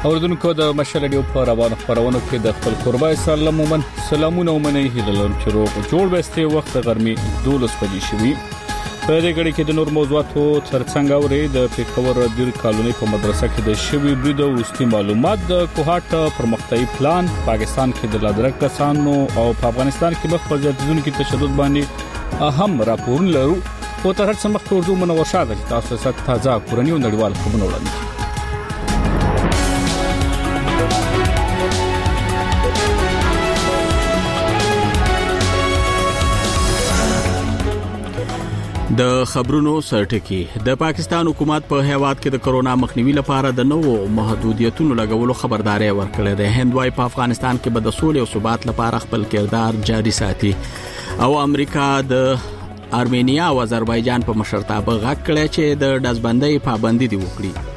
اوردونکو د مشر رادیو په روانو خبرونو کې د خپل قربای سلام ومن سلامونه ومنه هیله چې روغ جوړ بسته وخت غرمي 12 بجې شوي په دې غړي کې د نور موضوعاتو ترڅنګ اوري د پیښور دیر کالونی په مدرسه کې د شوی برید او استي معلومات د کوهاټ پرمختیايي پلان پاکستان کې د لادرک کسانو او په افغانستان کې مخ په ځدونکو تشدد باندې اهم راپور لرو او تر څو مخ ورځو منور شاده تاسو سره تازه کورنۍ او نړیوال خبرونه وړاندې د خبرونو سرټکی د پاکستان حکومت په هیواد کې د کرونا مخنیوي لپاره د نوو محدودیتونو لګولو خبرداري ورکړه ده. هندوای په افغانستان کې به د سولې او ثبات لپاره خپل کردار جاري ساتي او امریکا د ارمینیا او آذربایجان په مشرتابه غږ کړی چې د دزبندۍ پابندي دی وکړي.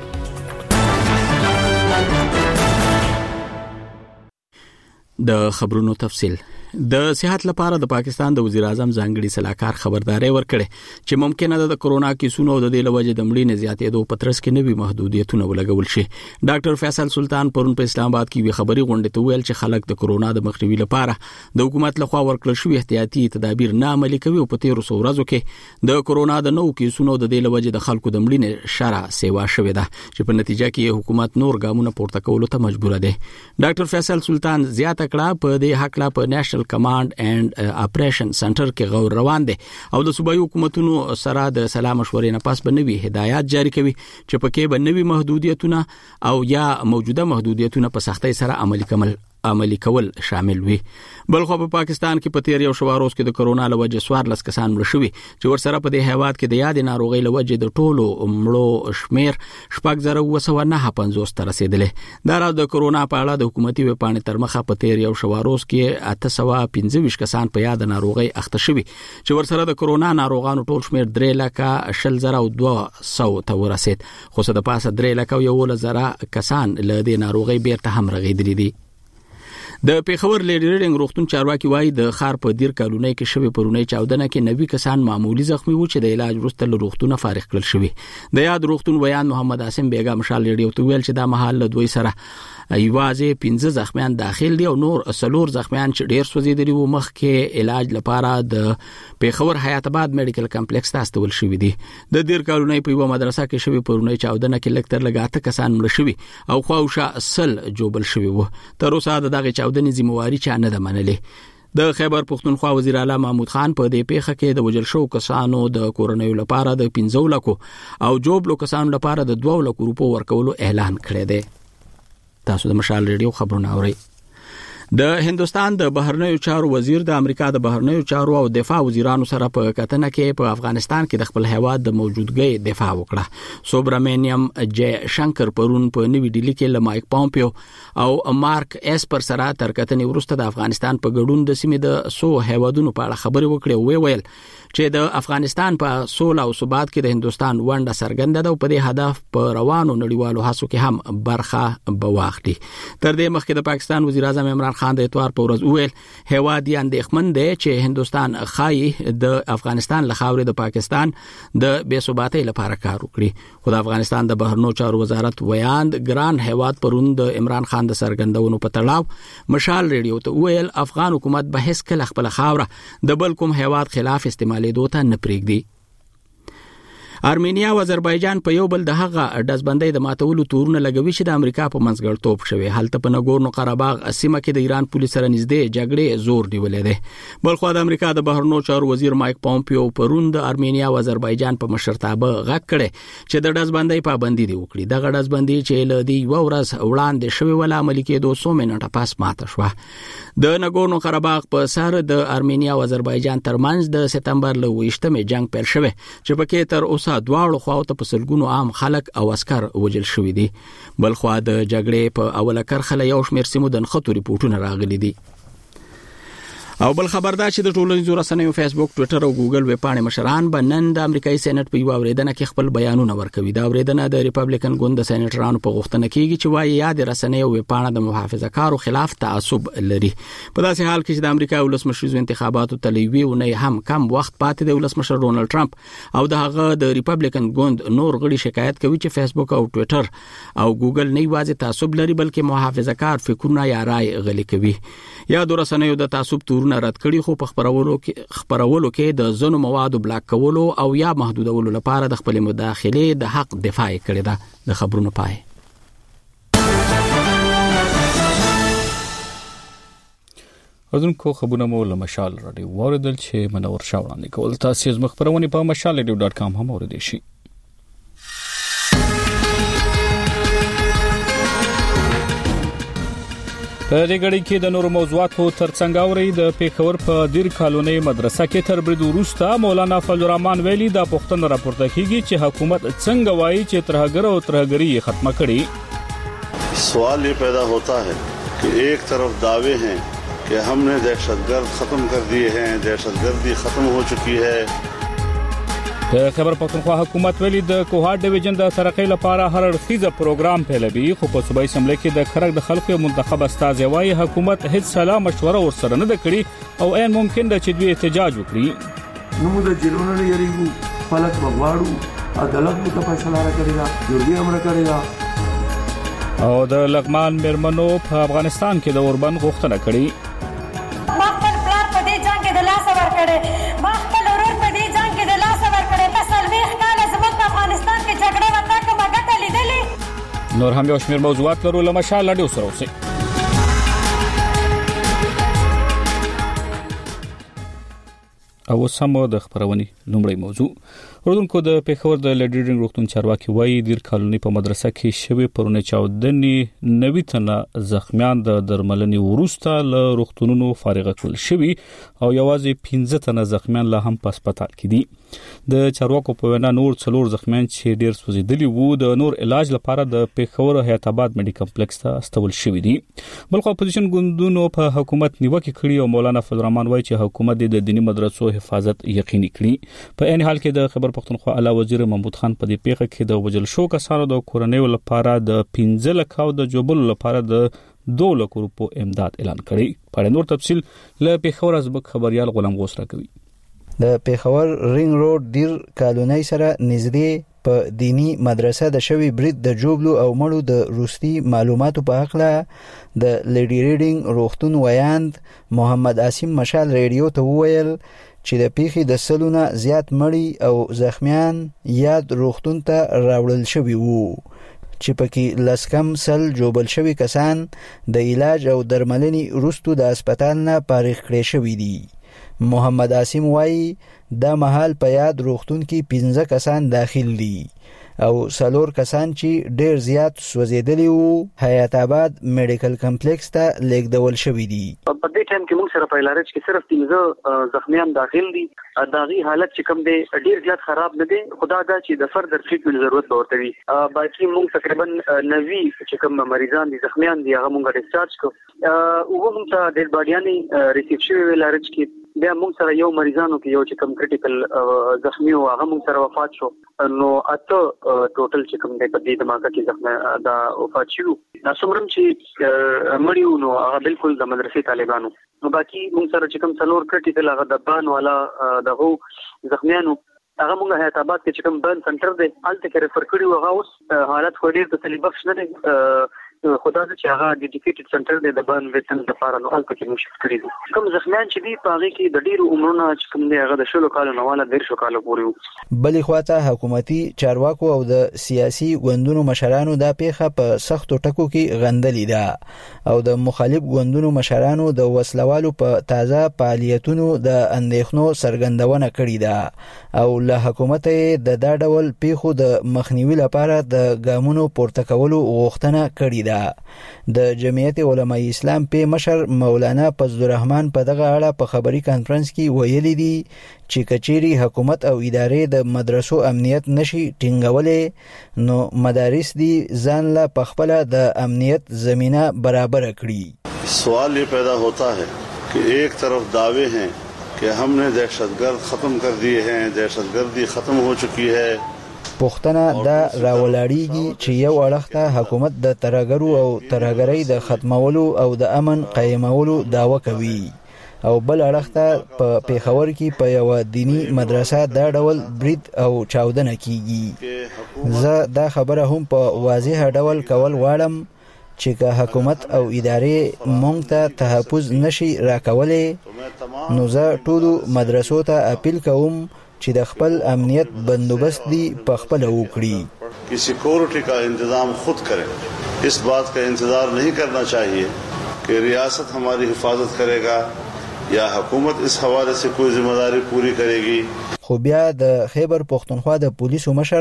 د خبرونو تفصيل د صحت لپاره د پاکستان د وزیر اعظم ځانګړي صلاحکار خبرداري ورکړي چې ممکنه ده د کرونا کیسونو د دې لوجه د مړینې زیاتېدو په ترڅ کې نوي محدودیتونه ولګول شي. ډاکټر فیصل سلطان پرون په اسلام آباد کې وی خبري غونډه ته ویل چې خلک د کرونا د مخنیوي لپاره د حکومت لخوا ورکړل شوی احتیاطي تدابیر نه عملي کوي او په 13 ورځو کې د کرونا د نوو کیسونو د دې لوجه د خلکو د مړینې شرع سیوا شوې ده چې په نتیجه کې حکومت نور ګامونه پورته کولو ته مجبور ده. ډاکټر فیصل سلطان زیاته کړه په دې حق لا په نېشنل کمانډ اینڈ اپریشن سنټر کې غور روان دي او د صوبایي حکومتونو سره د سلام مشورې نه پاس بنوي هدایات جاری کوي چې پکې بنوي محدودیتونه او یا موجوده محدودیتونه په سختۍ سره عملی کول شامل وي. بلخو په پاکستان کې په تیر یو شواروز کې د کرونا لوجه 14 کسان مړ شوي چې ورسره په دې هیواد کې د یاد ناروغي لوجه د ټولو مړو شمیر 4950 تر رسیدلې. دا راو د کرونا په اړه د حکومتي وپاڼې تر مخه په تیر یو شواروز کې 825 کسان په یاد ناروغي اخته شوي چې ورسره د کرونا ناروغانو ټول شمیر 3,000,200 ته ورسید خو څه د پاسه 3,000,000 کسان له دې ناروغي بیرته هم رغیدلي دي. د پیښور لیډی ریډینګ روغتون چارواکي وایي د خار په دیر کالونی کې شوی پرونی چاودنه کې 90 کسان معمولی زخمی وو چې د علاج وروسته له روغتونه فارغ کړل شوی. د یاد روغتون بیان محمد عاصم بیگا مشال ریډیو ته ویل چې دا محل له دوی سره ایوازه 15 زخمیان داخل دي او نور 4 زخمیان چې ډیر سوځیدلي وو مخ کې علاج لپاره د پیښور حیات آباد میډیکل کمپلیکس ته استول شوی دي. د دیر کالونی په یو مدرسه کې شوی پرونی چاودنه کې لکتر لګاته کسان مړ شوی او خواوشه اصل جوبل شوی وو. تر اوسه دغه چاودنې ذمہواری چا نه ده منلې. د خیبر پختونخوا وزیر اعلی محمود خان په دې پیښه کې د وجل شو کسانو د کورونیو لپاره د 15 لکو او جوبلو کسانو لپاره د 2 لکو روپو ورکولو اعلان کړی دی. تاسو د مشال ریډیو خبرونه اورئ. د هندستان د بهرنیو چارو وزیر د امریکا د بهرنیو چارو او دفاع وزیرانو سره په کتنه کې په افغانستان کې د خپل هیواد د موجودګۍ دفاع وکړه. سوبرامینیم جے شنکر پرون په نیو ډیلی کې له مایک پومپیو او مارک اسپر سره تر کتنې وروسته د افغانستان په ګډون د سیمې د سو هیوادونو په اړه خبرې وکړې او ویل چې د افغانستان په سوله او ثبات کې د هندستان ونډه څرګنده ده او په دې هدف په روانو نړیوالو هڅو کې هم برخه بواخلي. تر دې مخکې د پاکستان وزیر اعظم عمران خان د اتوار په ورځ ویل هیواد یې اندېښمن دی چې هندستان خایي د افغانستان له خاورې د پاکستان د بې ثباتۍ لپاره کار وکړي. خو د افغانستان د بهرنیو چارو وزارت ویاند ګران هیواد پرون د عمران خان د څرګندونو په تړاو مشال ریډیو ته ویل افغان حکومت به هیڅ کله خپل خاوره د بل کوم هیواد خلاف استعمالېدو ته نه پرېږدي. ارمینیا او آذربایجان په یو بل د هغه دزبندۍ د ماتولو تورونه لګوي چې د امریکا په منځګړتوب شوی. هلته په نګورنو قرهباغ سیمه کې د ایران پولیس سره نږدې جګړې زور نیولې ده. بلخو د امریکا د بهرنیو چارو وزیر مایک پومپیو پرون د ارمینیا او آذربایجان په مشرتابه غږ کړی چې د دزبندۍ پابندي دی وکړي. دغه دزبندۍ چې له دې یو ورځ وړاندې شوی ول عملي کېدو 100 منټه پاس ماته شوه. د نګورنو قرهباغ په سر د ارمینیا او آذربایجان ترمنځ د سپتمبر له 28 جنگ پیل شوی چې پکې تر اوسه دواړو خواو ته په سلګونو عام خلک او عسكر وجل شوی دي. بلخو د جګړې په اوله کرخه له یو شمېر سیمو د نښتو ریپورتونه راغلي دي. او بل خبردار چې د ټولنیزو رسنیو فیسبوک، ټوئیټر او ګوګل ویب پاڼې مشران به نن د امریکایي سېنات په یو اوریدنه کې خپل بیانونه ورکوي. دا اوریدنه د ریپبلیکن ګوند د سېناترانو په غوښتنه کېږي چې وايي یاد رسنیو ویب پاڼه د محافظه‌کارو خلاف تعصب لري. په داسې حال کې چې د امریکا ولسمشریزو انتخاباتو تلوي ونه هم کم وخت پاتې د ولسمشر ډونالد ټرمپ او دغه د ریپبلیکن ګوند نور غړي شکایت کوي چې فیسبوک او ټوئیټر او ګوګل نه یوازې تعصب لري بلکې محافظه‌کار فکرونه یا رائے غلي کوي. یا د رسنیو د تعصب تورونه رد کړي خو په خبرولو کې د ځینو موادو بلاک کولو او یا محدودولو لپاره د خپل مداخله د حق دفاع کړي ده. د خبرونو پای اذن کو خبرونه مو له مشال رادیو واردل چې منور شاوړاندې کول. تاسو زما خبرونه په mashalradio.com هم اوریدئ شئ. په دې غړي کې د نورو موضوعاتو ترڅنګ اوري د پیښور په دیر کالونی مدرسه کې تر برید وروسته مولانا فضل الرحمن ویلي د پښتون راپورته کیږي چې حکومت څنګه وایي چې ترهګر او ترهګری ختمه کړي. سوال یہ پیدا ہوتا ہے کہ ایک طرف دعوے ہیں کہ ہم نے دہشتگرد ختم کر دیے ہیں، دہشتگردی ختم ہو چکی ہے. د خبر پښتونخوا حکومت ویلي د کوهات ډیویژن د ترقۍ لپاره هر اړخیزه پروګرام پیلوي، خو په صوبایي اسمبلی کې د خلک د خلکو منتخب استازي وايي حکومت هیڅ سلا مشوره ورسره نه کړې او عین ممکن ده چې دوی احتجاج وکړي. نو د جیلونو نه یریږو، خلک بغواړو، عدالت مو ته فیصله راکړي، جرګې هم راکړي. او د لغمان میرمنو په افغانستان کې د اوربند غوښتنه کړې. مخکل پلار په دې جنگ کې د لاس ور کړي، مخکل ورور په دې جنگ کې د لاس ور کړي. تاسو ویښ کاله زموږ په افغانستان کې جګړه وکړه کومه ګټه لیدلې. نور هم یو شمېر موضوعات لرو له مشال رادیو سره اوسئ. او سمو د خبرونې لومړی موضوع اردوونکو د پیښور د لیډرینګ روغتون چارواکي وایي دیر کالونی په مدرسه کې شوی پرونه چاودنې 90 تنه زخمیان د درملنې وروسته له روغتونونو فارغ کول شوی او یوازې 15 تنه زخمیان لا هم په هسپتال کې دي. د چارواکو په وینا نور 4 زخمیان چې ډیر سوځیدلي وو د نور علاج لپاره د پیښور حیات آباد میډیکل کمپلیکس ته استول شوی دي. بلخو اپوزیشن ګوندونو په حکومت نیوکه کړې او مولانا فضل الرحمن وایي چې حکومت د دینی مدرسو حفاظت یقیني کړي. په عین حال کې د خبر پښتونخوا اعلی وزیر محمود خان په دې پیښه کې د وجل شو کسانو د کورنیو لپاره د 15 لک او د جوبل لپاره د 2 لک روپو امداد اعلان کړی. په نور تفصيل له پیښور ازبک خبريال غلام غوس راکوي. د پیښور رینګ روډ دیر کالونی سره نږدې په دینی مدرسه د شوی برید د جوبلو او مړو د روسي معلوماتو په حق له د لیډي ریډینګ روغتون ویاند محمد عاصم مشال ریډیو ته وویل چې د پیښې د سلونه زیات مړی او زخمیان یاد روغتون ته راوړل شوی وو چې پکې لسکم سل جوبل شوی کسان د علاج او درملنې وروسته د هسپتال نه فارغ کړي شوی دي. محمد عاصم وایي دا مهال په یاد روغتون کې 15 کسان داخل دي او 4 کسان چې ډیر زیات سوځیدلي وو حیات آباد میډیکل کمپلیکس ته لیږدول شوی دي. په دې ټایم کې موږ سره په علاج کې صرف 15 زخمیان داخل دي. داغي حالت چې کوم دی ډیر زیات خراب نه دی، خدا دا چې د فردر ټریټمنټ ضرورت ورته وي. باقي موږ تقریبا 90 چې کوم مریضان دي زخمیان دي هغه موږ ډیسچارج کو او موږ ته ډیر باډیانه ریسیو شوی علاج کې بیا موږ سره یو مریضانو کې یو چې کوم کریټیکل زخمی او هغه موږ سره وفات شو. نو اته ټوټل چې کوم دی په دې دماغه کې زخمی دا وفات شو. ناسمرم چې مړیو نو هغه بالکل د مدرسې طالبانو. نو باقي موږ سره چې کوم څلور کریټیکل هغه د بان والا دغه زخمیانو هغه موږ حیات آباد کې چې کوم برن سنټر دی الته کې ریفر کړیو. هغه اوس حالت خو ډیر تسلی بخش نه دی، خدا دې چې هغه ډیډیکیټډ سنټر دی د برن ویټن لپاره نو الته کې موږ کړی دي. کوم زخمیان چې دی په هغه کې د ډیرو عمرونو چې کوم دی هغه د 16 کالو نه والا 13 کالو پورې وو. بلې خواته حکومتي چارواکو او د سیاسي ګوندونو مشرانو دا پیښه په سختو ټکو کې غندلې ده او د مخالف ګوندونو مشرانو د وسلوالو په تازه فعالیتونو د اندېښنو څرګندونه کړې ده او له حکومت د دا ډول پیښو د مخنیوي لپاره د ګامونو پورته کولو غوښتنه کړې ده. د جمعیت علماء اسلام په مشر مولانا فضل الرحمن په دغه اړه په خبري کانفرنس کې ویلي دي چې کچيري حکومت او ادارې د مدرسو امنیت نشي ټینګولې نو مدارس دي ځان له پخپله د امنیت زمينه برابر کړي. سوال یہ پیدا ہوتا ہے कि एक तरफ दावे हैं कि हमने दहशतगर्द ख़त्म कर दिए हैं, दहशतगर्दी ख़त्म हो चुकी है। پښتنه دا راولاړیږي چې یو اړخ ته حکومت د ترهګرو او ترهګرۍ د ختمولو او د امن قایمولو داوا کوي او بل اړخ ته په پیښور کې په یو دینی مدرسه دا ډول برید او چاودنه کیږي. زه دا خبره هم په واضح ډول کول غواړم چې که حکومت او ادارې مونږ ته تحفظ نشي راکولای نو زه ټولو مدرسو ته اپیل کوم چې د خپل امنیت بندوبست دی په خپل وکړي. कि सिक्योरिटी का इंतजाम खुद करें. इस बात का इंतजार नहीं करना चाहिए कि रियासत हमारी हिफाजत करेगा या हुकूमत इस हवाले से कोई जिम्मेदारी पूरी करेगी. خو بیا د خیبر پختونخوا د پولیسو مشر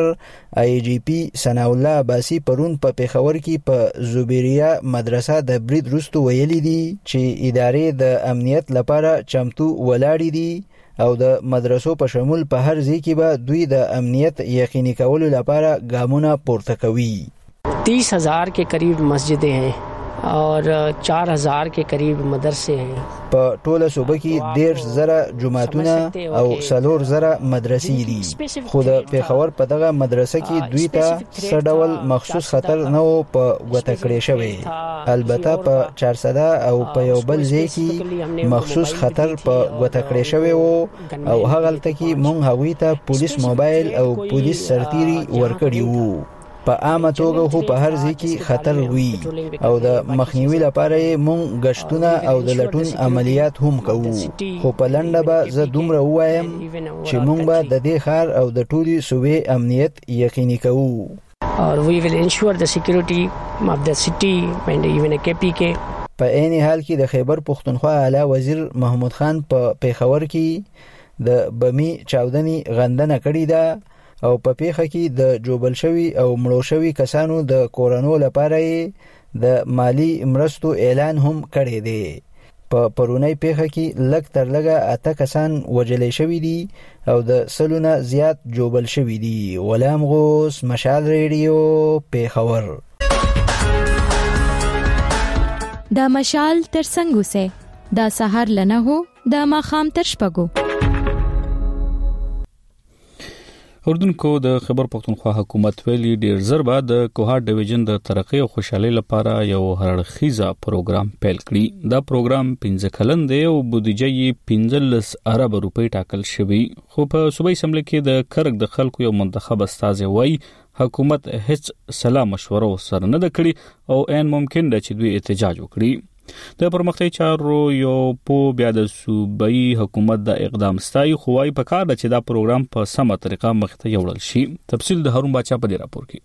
IGP ثناء الله عباسي پرون په پیښور کې په زوبیریا مدرسه د برید وروسته ویلي دي چې ادارې د امنیت لپاره چمتو ولاړې دي او د مدرسو په شمول په هر ځای کې به دوی د امنیت یقیني کولو لپاره ګامونه پورته کوي. 30,000 के करीब मस्जिदें हैं और 4,000 के करीब मदरसे हैं. په ټوله صوبه کې 1,000 جماعتونه او 4,000 مدرسې دي. خو د پیښور په دغه مدرسه کې دوی ته څه مخصوص خطر نه و په غوته کړی شوی. البته په 400 او په یو بل ځای کې مخصوص خطر په غوته کړی شوی و او هغه لته کې مونږ هغوی ته پولیس موبایل او پولیس سرتیري ورکړي وو. په عامه توګه خو په هر ځای کې خطر وي او د مخنیوي لپاره مونږ غشتونه او د لټون عملیات هم کوو. خو په لنډه به زه دومره وایم چې مونږ به د دې ښار او د ټولې صوبې امنیت یقیني کوو. اور we will ensure the security of the city and even a KPK. په عین حال کې د خیبر پختونخوا اعلی وزیر محمود خان په پیښور کې د بمی چاودنې غندنه کړې ده او په پیښه کې د جوبل شوی او مړو شوی کسانو د کورونو لپاره د مالی مرستو اعلان هم کړی دی. په پرونی پیښه کې لږ تر لږه 8 کسان وژل شوي دي او د 100 نه زیات جوبل شوي دي. غلام غوث، مشعل ریډیو، پیښور. دا مشعل تر څنګه سه دا سحر لنه هو دا ماخام تر شپګو. اردن کو د خیبر پختونخوا حکومت ویلي ډیر زر بعد د کوهات ډیویژن د ترقی او خوشحالي لپاره یو هرړخیزه پروګرام پیل کړي. دا پروګرام 15 کلن دی او بودیجه یې 15 ارب روپۍ ټاکل شوی. خو په صوبایي اسمبلی کې د کرک د خلکو یو منتخب استازي وای حکومت هیڅ سلا مشوره سره نه کړي او ان ممکن ده چې دوی احتجاج وکړي. د پرمختګ چارو یو په بیا د صوبایي حکومت د اقدام ستای خوای په کار چې دا پروګرام په سمه طریقه مخته یوړل شي. تفصیل د هارون باچا په دې راپور کې.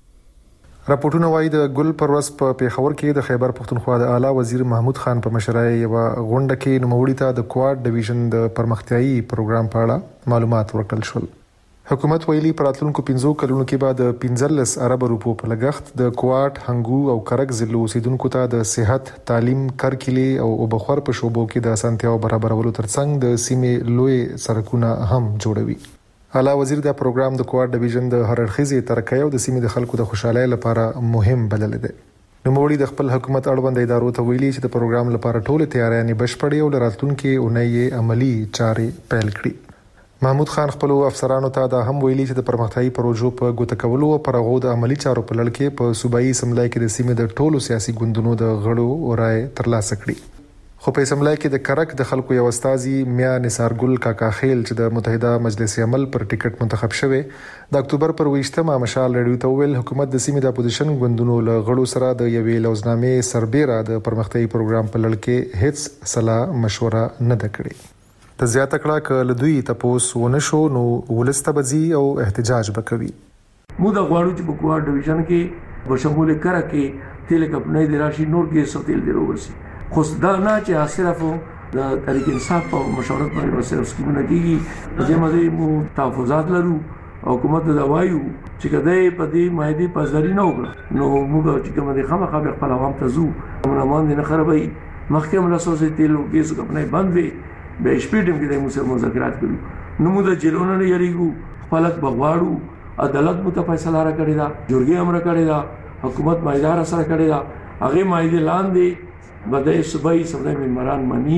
راپورټونه وایي د ګل پروس په پیښور کې د خیبر پختونخوا د اعلی وزیر محمود خان په مشرۍ یو غونډه کې نوموړي ته د کواد ډیویژن د پرمختیايي پروګرام په اړه معلومات ورکړل شول. حکومت ویلي پراتلونکو 15 کلونو کې بعد 15 ارب روپو په لګښت د کوات، هنګو او کرک ضلعو اوسیدونکو ته د صحت، تعلیم، کرکلي او وبخور په شوبو کې د اسانتیاو برابرولو ترڅنګ د سیمې لوی سرکونه هم جوړوي. اعلی وزیر دا پروګرام د کواد ډیویژن د هرړخیزې ترقۍ او د سیمې د خلکو د خوشحالۍ لپاره مهم بلل دي. نوموړي د خپل حکومت اړوند ادارو ته ویلي چې د پروګرام لپاره ټول تیاریانې بشپړې او راتلونکي اونۍ عملی چارې پیل کړي. محمود خان خپل افسرانو ته دا هم ویلي چې د پرمختیايي پروژو په ګوته کولو او پرغو د عملی چارو په لړ کې په صوبایي اسمبلی کې د سیمې د ټولو سیاسي ګوندونو د غړو رائے ترلاسه کړي. خو په اسمبلی کې د کرک د خلکو یو استازي میا نثار ګل کاکا خیل چې د متحده مجلس عمل پر ټیکټ منتخب شوه د اکتوبر پر 20مه مشال ریډیو ته ویل حکومت د سیمې د اپوزیشن ګوندونو له غړو سره د یوې لوزنامې سربېره د پرمختیايي پروګرام په لړ کې هیڅ صلاح مشوره نه کړې. د زیاته کړه ک لدوی تپوس ونشو نو ولسته بزی او احتجاج وکوي. مو د غواړو چې په کواد ډیویژن کې بشمول کړه کې تل کپنې د راشي نور کې سوتیل دی وروسي. خو دا نه چې صرف د تحریک انصاف په مشورت باندې وسره سکیمونه کیږي. په دې باندې مو تحفظات لرو حکومت دا وایو چې کله په دې مایدي پزری نه وکړه نو موږ چې کوم دي خامخا خپل عوام ته زو موږ نه خرابای محکمه راسوسه تل کې کپنې بند وي به شپږم کې د مذاکرات کړو. نو موږ د جیلونو نه یریګو خپلک بغواړو عدالت مو ته فیصله را کړی دا جرګې امر کړی دا حکومت مایدار سره کړی دا هغه مایدې لاندې بده صوبایي سملای ممبران منی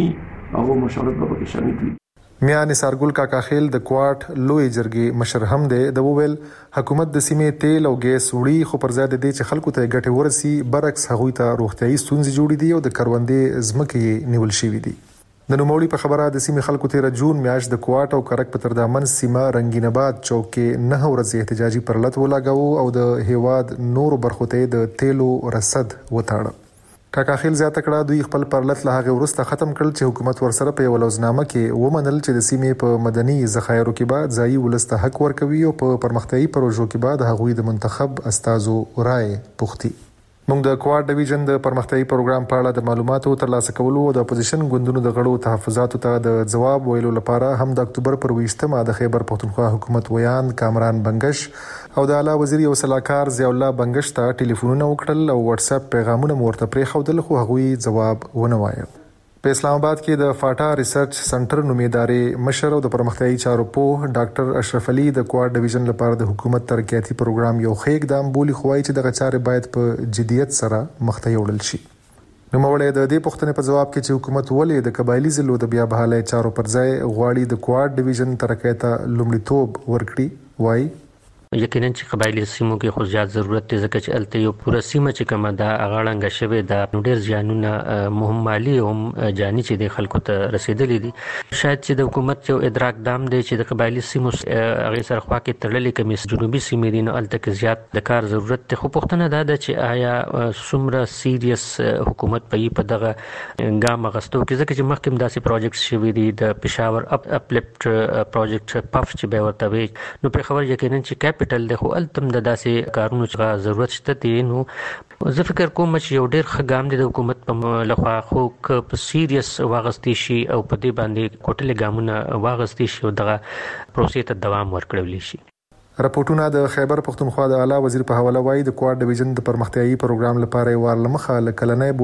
هغه مشورت به کې شامل وي. میا نثارګل کاکا خیل د کوارټ لوی جرګې مشر هم دی د وویل حکومت د سیمې تیل او ګیس وړي خو پر ځای د دې چې خلکو ته ګټه ورسي برعکس هغوی ته روغتيایي ستونزې جوړې دي او د کروندې ځمکې نیول شوې دي. د نوموړي په خبره د سیمې خلکو 13 جون میاشت د کوارټ او کرک په تردامن سیمه رنگین آباد چوک کې 9 ورځې احتجاجي پرلط ولاګاوه او د هیواد نور برخو ته د تیلو رصد وتاړه. کاکا خیل زیاته کړه دوی خپل پرلط له هغه ورسته ختم کړل چې حکومت ورسره په ولوزنامه کې ومنل چې د سیمې په مدني ذخایرو کې بعد ځایي ولسته حق ورکوي او په پرمختیايي پروژو کې بعد هغوی د منتخب استازو رائے پوښتي. موږ د کوارټ ډیویژن د پرمختیايي پروګرام په اړه د معلوماتو ترلاسه کولو او د اپوزیشن ګوندونو د غړو تحفظاتو ته د جواب ویلو لپاره هم د اکتوبر پر 20مه د خیبر پختونخوا حکومت ویان کامران بنگش او د اعلی وزیر او سلاکار ضیاء الله بنگش ته ټلیفونونه وکړل او واتس اپ پیغامونه ورته پرې خودل خو هغوی جواب ونه وایي. په اسلام آباد کې د فاټا ریسرچ سنټر نومیدارې مشر او د پرمختیايي چارو په ډاکټر اشرف علي د کوارټ ډیویژن لپاره د حکومت ترقیاتي پروګرام یو خېګ دام بولی خوای چې د غچارې باید په جديت سره مخته یوړل شي. نوموړی د دې پوښتنې په جواب کې چې حکومت ولې د قبایلی ضلعو د بیا بحالۍ چارو پر ځای غواړي د کوارټ ډیویژن ترقیات لومړیتوب ورکړي وایي یقینا چې قبایلی سیمو کې خو زیات ضرورت دی ځکه چې الته یو پوره سیمه چې کومه دا اغاړنګ شوه د ډېر ځانونه مهم مالی او جاني چې د خلکو ته رسیدلې دي. شاید چې د حکومت یو ادراک دام دی چې د قبایلی سیمو هغه سره خوا کې تړلې کمیس جنوبي سیمې دي نو الته کې زیات د کار ضرورت دی. خو پوښتنه دا ده چې آیا څومره سیریس حکومت په دغه ګام غستو کې ځکه چې مخکې داسې پروجیکټ شوي دي د پېښور اپلیفټ پروجیکټ پف چې به ورته وي نو په خبر یقینا چې کیپټل د خو التم د داسې کارونو چې ضرورت شته دي نو زه فکر کوم چې یو ډېر ښه ګام دی د حکومت په لخوا خو په سیریس واغستې شي او په دې باندې کوټلې ګامونه واغستې شي او دغه پروسې ته دوام ورکړل شي. راپورټونه د خیبر پختونخوا د اعلی وزیر په حواله وایي د کوارټ ډیویژن د پرمختیايي پروګرام لپاره ورلمخه لکلنې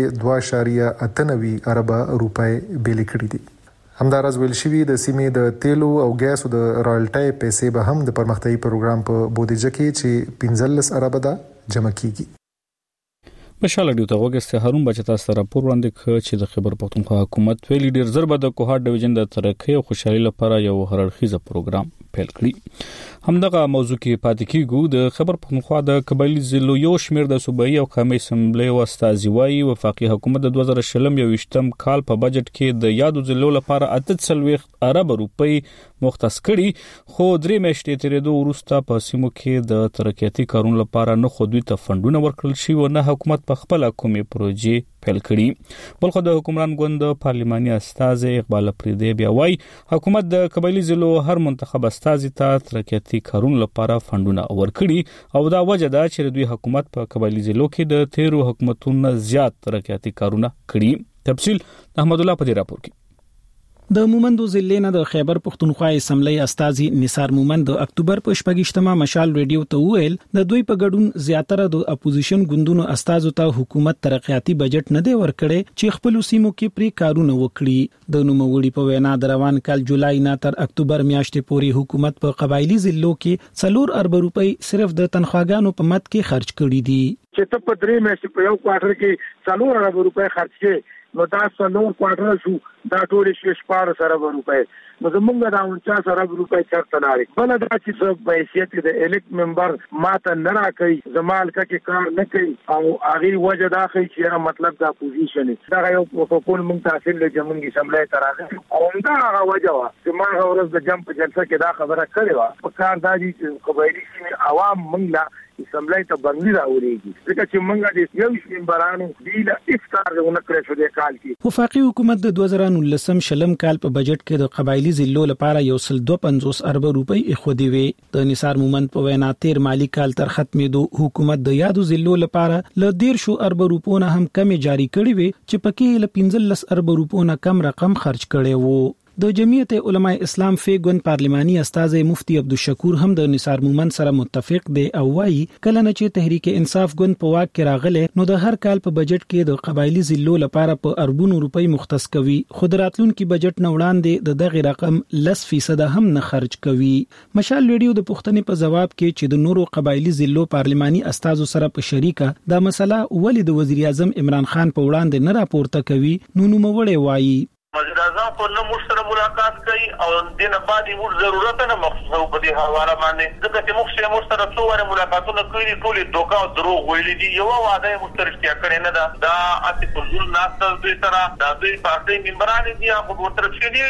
بودیجې 2.8 ارب روپۍ بیل کړې دي. همدارز ویل شوی د سیمې د تیلو او ګیسو د رایلټي پیسې به هم د پرمختیايي پروګرام په بودیجه کې چې 15 ارب ده جمع کیږي. مشال ډیو ته وګسته هارون بچتا سره راپور وړاندې کړ چې د خیبر پختونخوا حکومت ویلي ډیر ضربه د کوارټ ډیویژن د ترقی او خوشحالي لپاره یو هررخیزه پروګرام پیل کړی. همدغه موضوع کې پاتې کیږو د خیبر پختونخوا د قبایلی ضلعو یو شمیر د صوبایي او قومي اسمبلی او استازي وایي وفاقي حکومت د 2020 کال په بجټ کې د یادو ضلعو لپاره 48 ارب روپۍ مختص کړي خو درې میاشتې تیرېدو وروسته په سیمو کې د ترقیاتي کارونو لپاره نه خو دوی ته فندونه ورکړل شي او نه حکومت په خپل کومي پروژې پیل کړي. بلخو د حکومران ګوند پارلماني استاد اقبال پریدي بیا وایي حکومت د قبایلی ضلعو هر منتخب استاد ته ترقیاتي کارونو لپاره فندونه ورکړي او دا وجه ده چې دوی حکومت په قبایلی ضلعو کې د تیرو حکومتونو زیات ترقیاتي کارونه کړي. تفصیل احمد الله په دې راپور کې. د مومندو ضلع نه د خیبر پختونخوا اسمبلی استازي نثار مومند د اکتوبر په 28مه مشال ریډیو ته ویل د دوی په ګډون زیاتره د اپوزیشن ګوندونو استازو ته حکومت ترقیاتي بجټ نه دی ورکړي چې خپل سیمو کې پری کارونه وکړي. د نوموړي په وینا د روان کال جولای نه تر اکتوبر میاشتې پورې حکومت په قبایلی ضلعو کې 4 ارب روپۍ صرف د تنخواګانو په مد کې خرج کړي دي. چې ته په درې میاشتې په یو کوارټر کې 4 ارب روپۍ خرج کړي نو دا 4 کوارټر شو دا ټول شي 14 ارب روپۍ نو زمونږ دا 49 ارب روپۍ چرته لاري بل دا چې څه په حیثیت د الیکټ ممبر ماته نه راکړي زمال کې کار نه کوي او هغه وجه دا کوي چې مطلب دا پوزیشن دا یو پروتوکول مونږ تحصیل له جمهوریت اسمبلی تراغه او دا هغه وجه وا چې ما ورځ د جمپ جلسه کې دا خبره کړې و په کار دا چې قبایلی سیمه عوام مونږ اسمبلی ته باندې راوړيږي ځکه چې موږ د یو ممبرانو دیله افطار نه کړی شو د کال کې. وفاقي حکومت د 2019 شلم کال په بجټ کې د قبایلی ضلعو لپاره 152 ارب روپۍ اخودي وي. د نثار مومند په وینا تیر مالی کال تر ختمېدو حکومت د یادو ضلعو لپاره ل 1.5 ارب روپو نه هم کم جاری کړی وي چې پکې ل 15 ارب روپو نه کم رقم خرج کړي وو. د جمعیت علماء اسلام فیګون پارلماني استاد مفتی عبدالشکور هم د نثار مومند سره متفق دی او وايي کله نه چې تحریک انصاف ګوند په واک کې راغله نو د هر کال په بجټ کې د قبایلی ضلعو لپاره په اربونو روپۍ مختص کوي خو د راتلونکي بجټ نه وړاندې د دغه رقم 10% هم نه خرج کوي. مشال ریډیو د پښتنې په جواب کې چې د نورو قبایلی ضلعو پارلماني استادو سره په شریکه دا مسله ولې د وزیر اعظم عمران خان په وړاندې نه راپورته کوي نو نوموړی وايي وزیر اعظم کو نه مشترک ملاقات کوي او دنه بعد موږ ضرورت نه مخصوصو په دې حواله باندې ځکه چې موږ مشترک څو واره ملاقاتونه کړي ټول دوکا او دروغ ویلي دي یو واده مشترک کړي نه دا اته کول ناس دوی سره دا دوی پارټي ممبران دي هغه ورته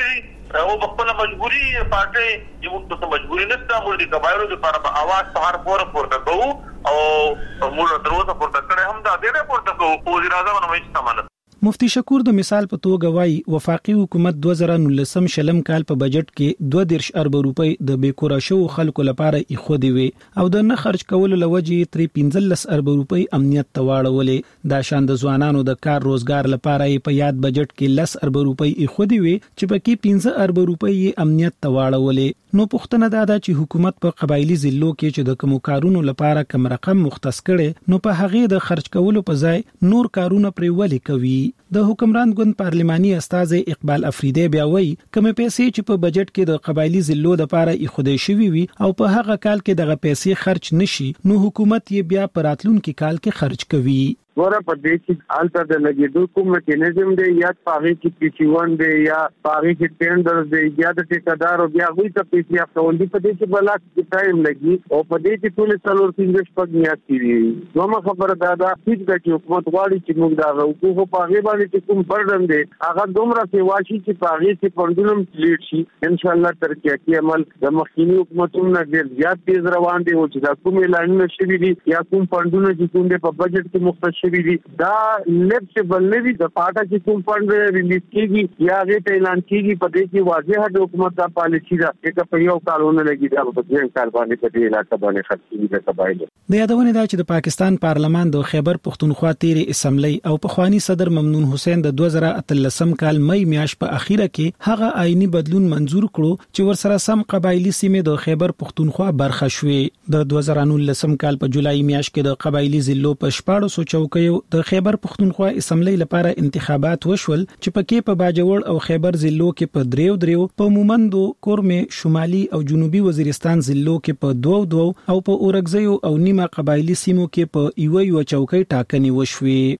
شي او په خپل مجبوري پارټي یو څه مجبوري نشته موږ د کبایرو لپاره په आवाज په هر پورته کوو او موږ دروازه پورته کړې هم دا ډېر پورته کوو وزیر اعظم نو هیڅ سامان مفتی شکور د مثال په توګه وایي وفاقي حکومت 2019 شلم کال په بجټ کې 2.3 ارب روپۍ د بیکوره شو خلکو لپاره ایښودي وي او د نه خرج کولو لوجې 3.15 ارب روپۍ امنیت ته واړولې دا شان د ځوانانو د کار روزګار لپاره په یاد بجټ کې 10 ارب روپۍ ایښودي وي چې پکې 15 ارب روپۍ امنیت ته واړولې نو پښتنه دا ده چې حکومت په قبایلی ضلعو کې چې د کوم کارونو لپاره کم رقم مختص کړي نو په هغه د خرج کولو په ځای نور کارونه پرې ولې کوي د حکمران ګوند پارلماني استاد اقبال افریدی بیا وایي کوم پیسې چې په بجټ کې د قبایلی ضلعو لپاره ایښودل شوی وي او په هغه کال کې دغه پیسې خرج نشي نو حکومت یې بیا په راتلونکي کال کې خرج کوي ورا په دې چې الته د لګیدو کوم میکانیزم دی یا پاغي کې پیچوان دی یا پاغي کې ټینډر دی یا د ټیکدار او بیا غوي ته پیسې اخلول دي په دې چې بلا کې ټایم لګي او په دې چې ټول څلور څنګه شپږ میاشتې دي نو ما خبره دا هیڅ د حکومت غواړي چې موږ دا حقوق په هغه باندې چې کوم برډن دی هغه دومره سیواشي چې پاغي کې پندونم لیډ شي ان شاء الله ترقیاتي عمل د مخکینی حکومتونو نه ډیر زیات تیز روان دي او چې دا کوم اعلانونه شوي دي یا کوم پندونه چې کوم په بجټ کې مختص دا لیپسبل نه دي د پاټا چې کوم فند ریلیز کیږي یا غي اعلان کیږي په دې کې واضح د حکومت د پالیسی دا چې په یو کارونه لګي دا په دې کار باندې په دې علاقې باندې خرڅېږي د قبایل د یادونه دا چې د پاکستان پارلمان د خیبر پختونخوا تیری اسمبلی او پخوانی صدر ممنون حسین د 2013 کال مئی میاشت په اخیره کې هغه آئینی بدلون منزور کړو چې ورسره سم قبایلی سیمې د خیبر پختونخوا برخه شوې د 2019 کال په جولای میاشت کې د قبایلی ضلعو په 1400 چوکیو د خیبر پختونخوا اسمبلی لپاره انتخابات وشول چې پکې په باجوړ او خیبر ضلعو کې په دریو په مومندو کورمه شمالي او جنوبي وزیرستان ضلعو کې په 2 او په اورګزیو او نیمه قبایلی سیمو کې په یو چوکۍ ټاکنې وشوې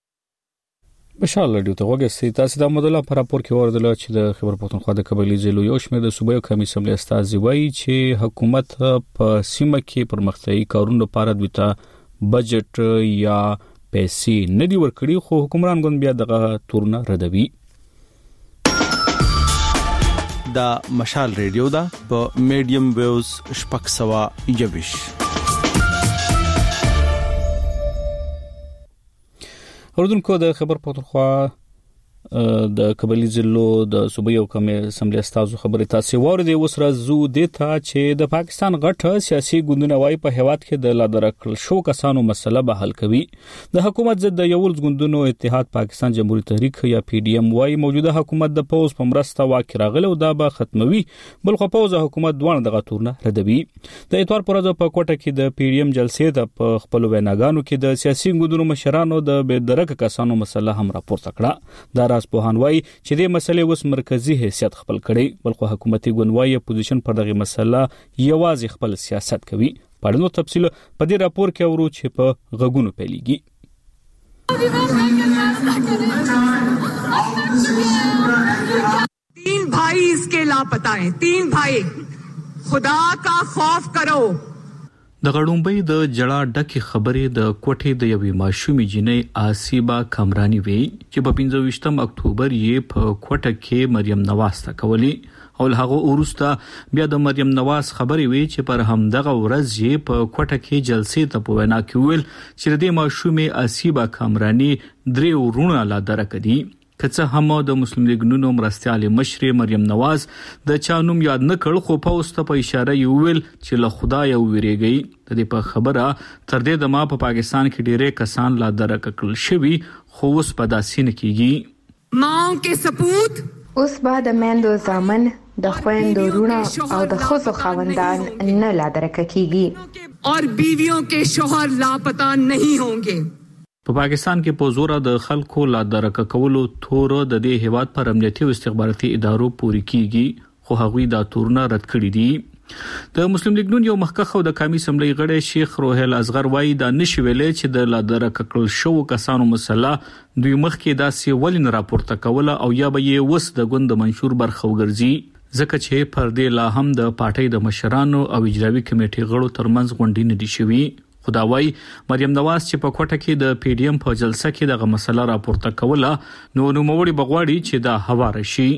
بشار لډیو ته وګورئ تاسو د مدله پر راپور کې وردل چې د خیبر پختونخوا د قبایلی ضلعو یو شمېر د صوبایي کمیسیون اسمبلی استاد وایي چې حکومت په سیمه کې پرمختیايي کارونو لپاره دوی بجټ یا پیسې نه دی ورکړي خو حکمران ګوند بیا دغه تورنه ردوي دا مشال ریډیو دا په میډیم ویوز شپږ سوا یوش اوردونکو د خبر پختونخوا د قبایلی ضلعو د صوبایي او کمی اسمبلی استازو خبرې تاسو ورده وسره زو دیتا چې د پاکستان غټه سیاسي ګوندونه وايي په هیواد کې د لادرکل شو کسانو مسله به حل کوي د حکومت ضد د یولز ګوندونو اتحاد پاکستان جمهوریت تحریک یا پی ډی ایم وايي موجوده حکومت د پوز په مرسته واکه راغله او دا به ختموي بل خو پوز حکومت دوه دغه تورنه ردوي د اتوار پر ورځ په کوټه کې د پی ډی ایم جلسې د خپل ویناګانو کې د سیاسي ګوندونو مشرانو د بېدرک کسانو مسله هم راپورته کړه دا راز په هنوای چې د مسلې وس مرکزی حیثیت خپل کړي بلکې حکومتي ګوندوای اپوزیشن پر دغه مسله یوازې خپل سیاست کوي په اړه نو تفصیل په دې راپور کې اورو چې په غږونو پیلېږي 3 भाई इसके लापता हैं 3 भाई खुदा का खौफ करो د غړومبۍ د جړه ډکه خبرې د کوټې د یوې ماشومې جنې آسیبا کمرانی وی چې په 25 اکتوبر یې په کوټه کې مریم نواز تا کولی او هغه ورسته بیا د مریم نواز خبرې وی چې پر همدغه ورځ یې په کوټه کې جلسې ته په وینا کې ویل چې د ماشومې آسیبا کمرانی درې ورونه لا درکدي کڅه هم د مسلم لیگ نونو مرستيال مشر مریم نواز د چانوم یاد نه کړ خو په اوسته په اشاره یو ویل چې له خدای ویریږي د دې په خبره تر دې د ما په پاکستان کې ډېرې کسان لا درککل شوی خو اوس په داسین کېږي ماو کې سپوت اوس بعد مندو زامن د خويندو رونه او د خوځو خوندان نه لا درککېږي اور بیویوں کے شوهر لاپتا نہیں ہوں گے په پاکستان کې په زور د خلکو لا درک کولو تور د دې هیواد پر امنیتي او استخباراتي ادارو پوری کیږي خو هغوی دا تورونه رد کړی دي د مسلم لیگ نون یو مخکخ او د قومي اسمبلی غړی شیخ روحل اصغر وایي دا نشي ویلې چې د لادرکه کړل شو کسانو مسله دوی مخکې داسې ولین راپورته کوله او یا به یې وس د ګوند منشور برخه وګرځي ځکه چې پر دې لا هم د پارټۍ د مشرانو او اجرایي کمیټې غړو ترمنځ غونډې نه دي شوي. خداوي مریم نواز چې په کوټه کې د پی ډی ایم په جلسه کې دغه مسله راپورته کوله نو نوموړي بغواړي چې دا هوار شي.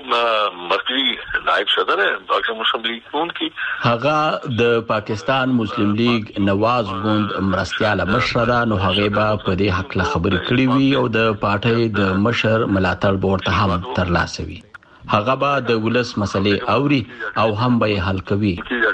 مرکزی نائب صدر ہے پاکستان مسلم لیگ نون کی هغه د پاکستان مسلم لیگ نواز ګوند مرستياله مشر ده نو هغه به په دې حق له خبرې کړې وي او د پارټۍ د مشر ملاتړ ورته هم ترلاسه وي. هغه به د ولس مسلې اوري او هم به حل کوي.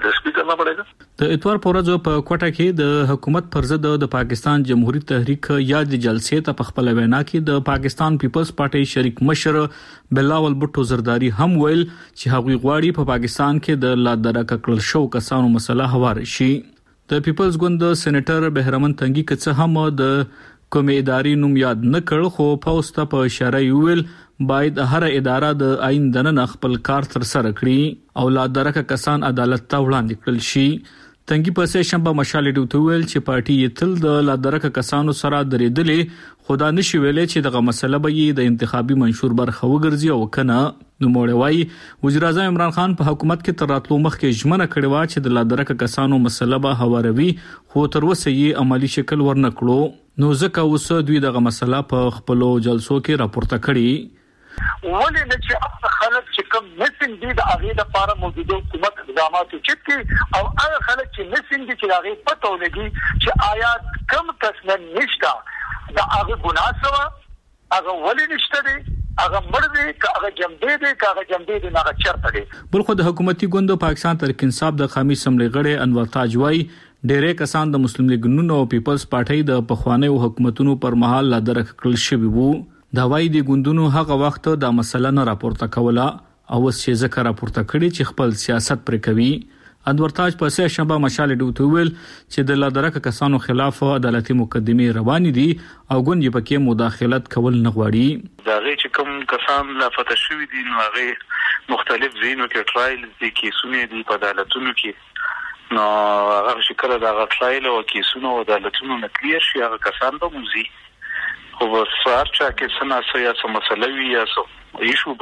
د اتوار په ورځ په کوټه کې د حکومت پر ضد د پاکستان جمهوریت تحریک یاد جلسې ته په خپل وینا کې د پاکستان پیپلز پارټي شریک مشر بلاول بټو زرداری هم ویل چې هغوی غواړي په پاکستان کې د لادرکه کړل شو کسانو مسله هوار شي. د پیپلز ګوند سېنیټر بهرمن تنګي کڅ هم د کومې ادارې نوم یاد نه کړ خو پوسټ په اشاره ویل باید هر اداره د آئین دننه خپل کار تر سره کړي او لادرکه کسان عدالت ته وړاندې کړل شي. تنګي په سه شنبه مشال ډیوټ ویل چې پارټي یې تل د لادرکه کسانو سره درېدلې خدا نشي ویلې چې دغه مسله به د انتخابي منشور برخه وګرځي او کنه. نو موړوي وزیر اعظم عمران خان په حکومت کې تر راتلو مخکې ژمنه کړې و چې د لادرکه کسانو مسله به هواروي خو تر اوسه یې عملی شکل ورنکړو. نو ځکه اوس دوی دغه مسله په خپل جلسو کې راپورته کړي. ولې نه چې خلک چې کوم مسنګ دي د هغه لپاره موجوده حکومت اقدامات چټي او هغه خلک چې مسنګ دي چې هغه پته ولګي چې آیا کوم تصمیم نشته دا هغه ګناه سوا هغه ولې نشته دي هغه مړ دي هغه جنبې دي هغه جنبې دي هغه چرته دي. بل خو د حکومتي ګوند پاکستان تحریک انصاف د قومي اسمبلی غړی انور تاج وای ډېرې کسان د مسلم لیگ نون او پیپلز پارټي د پخوانیو حکومتونو پر مهال لادرکه کړل شوی وو. دا وایي د ګوندونو هغه وخت د مسله نه راپورته کوله او چې ځکه راپورته کړي چې خپل سیاست پر کوي. انور تاج په سه شنبه مشال ډیوټ ویل چې د لادرکه کسانو خلاف عدالتي مقدمې روان دي او ګوند یې پکې مداخلت کول نه غواړي. دا غي چې کوم کسان لا فتح شوی دي نو هغه مختلف زینو کې ټرایل دي کیسونه دي په عدالتونو کې نو هغه شکل دا ټرایل او کیسونه او عدالتونو نه کلیر شي هغه کسان به موزي خو سوار چا کې سنا سیا سم مسله وی یا سو ایشو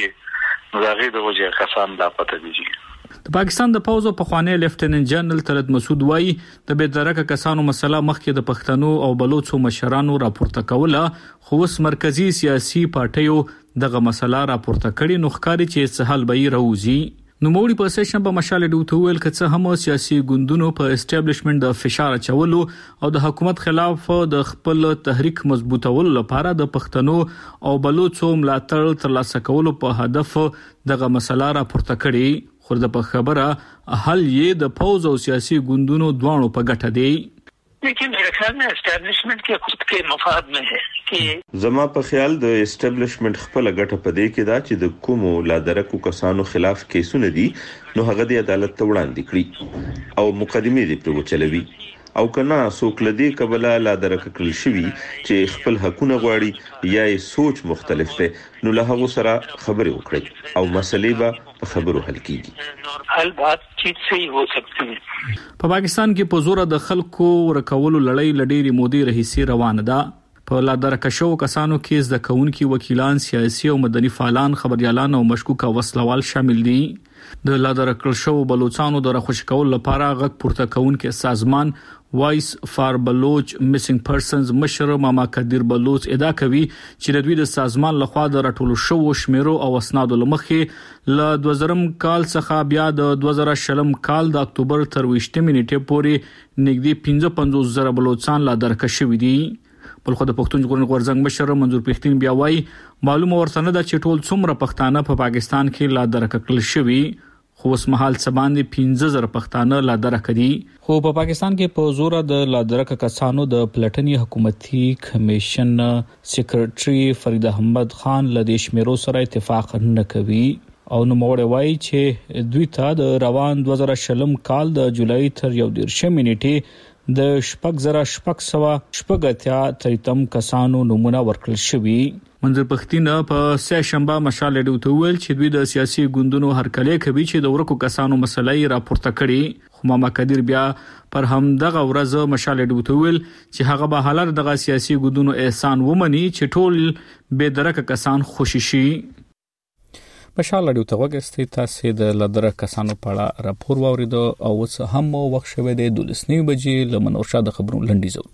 بکی نو دا غي د وجه کسان لا پته دي. د پاکستان د پوزو په خوانی لیفټیننټ جنرال طلعت مسعود وایي د بېدرکه کسانو مسله مخکې د پښتنو او بلوچو مشرانو راپورته کوله خو اوس مرکزی سیاسي پارټیو دغه مسله راپورته کړي نو ښکاري چې څه حل به راوځي. نو موړي په سه شنبه مشال ډیوټ ویل کڅ هم سیاسي ګوندونو په اسټابلیشمنت د فشار چولو او د حکومت خلاف د خپل تحریک مضبوطولو لپاره د پښتنو او بلوچو ملاتړ ترلاسه کولو په هدف دغه مسله راپورته کړي خو د په خبره حل یې د پوز او سیاسي ګوندونو دوانو په ګټه دی. لیکن میرے خیال میں اسٹیبلشمنٹ کے خود کے مفاد میں ہے کہ زما په خیال د اسټابلیشمنت خپل ګټه پدې کې دا چې د کومو لادرکو کسانو خلاف کیسونه دي نو هغه د عدالت ته وړاندې کړي او مقدمه دې پر وچلوي او کنا څوک لدی قبل لادرکه کړل شوی چې خپل حقونه غواړي یا سوچ مختلف ده نو له هغه سره خبرې وکړي او مسلې به په خبرو حل کیږي. حل بات چیز سے ہی ہو سکتی ہے. په پاکستان کې په زور د خلکو ورکولو لړۍ لډيري مودي رئیسي روان ده. په لادرکه شو کسانو کې د کونکي وکیلان سیاسي او مدني فعالان خبريالان او مشکوک وسلوال شامل دي. د لادرکه شو بلوچستانو د رخصت کول لپاره غږ پورته کونکي سازمان وایس فار بلوچ میسنګ پرسنز مشر ماما قدیر بلوچ ادعا کوي چې د دوی د سازمان لخوا د راټولو شو شمیرو او اسنادو لمخې ل 2000 کال څخه بیا د 2020 کال د اکتوبر تر 20 نیټه پورې نږدې 55,000 بلوچستان لادرکه شوی دي. بل خو د پښتون ژغورنې غورځنګ مشر منظور پښتين بیا وایي معلومه ورته نه ده چې ټول څومره پښتانه په پاکستان کې لادرکه کړل شوی خو اوس مهال سباندې 15,000 پښتانه لادرکه دي. خو په پاکستان کې په زور د لادرکه کسانو د پلټنی حکومتي کمیشن سیکریټري فرید احمد خان له شمیرو سره اتفاق نه کوي او نو موړ وایي چې دوی ته د روان 2020 کال د جولای تر 11 نیټه د 6,600 تریتم کسانو نمونه ورکړل شوی. منظر پښتين په سه شنبه مشال رادیو ته ویل چې دوی د سیاسي ګوندونو هرکله کوي چې د ورکو کسانو مسلې راپورته کړي. خو ماما قدیر بیا پر هم دغه ورځ مشال رادیو ته ویل چې هغه به حالت دغه سیاسي ګوندونو احسان ومني چې ټول به درک کسان خوشي شي. مشال رادیو ته وګورئ تاسو د لدر کسانو په اړه راپور واوریدو او څه هم وخت شوه د 12 بجې لمنورشا د خبرونو لنډیزو.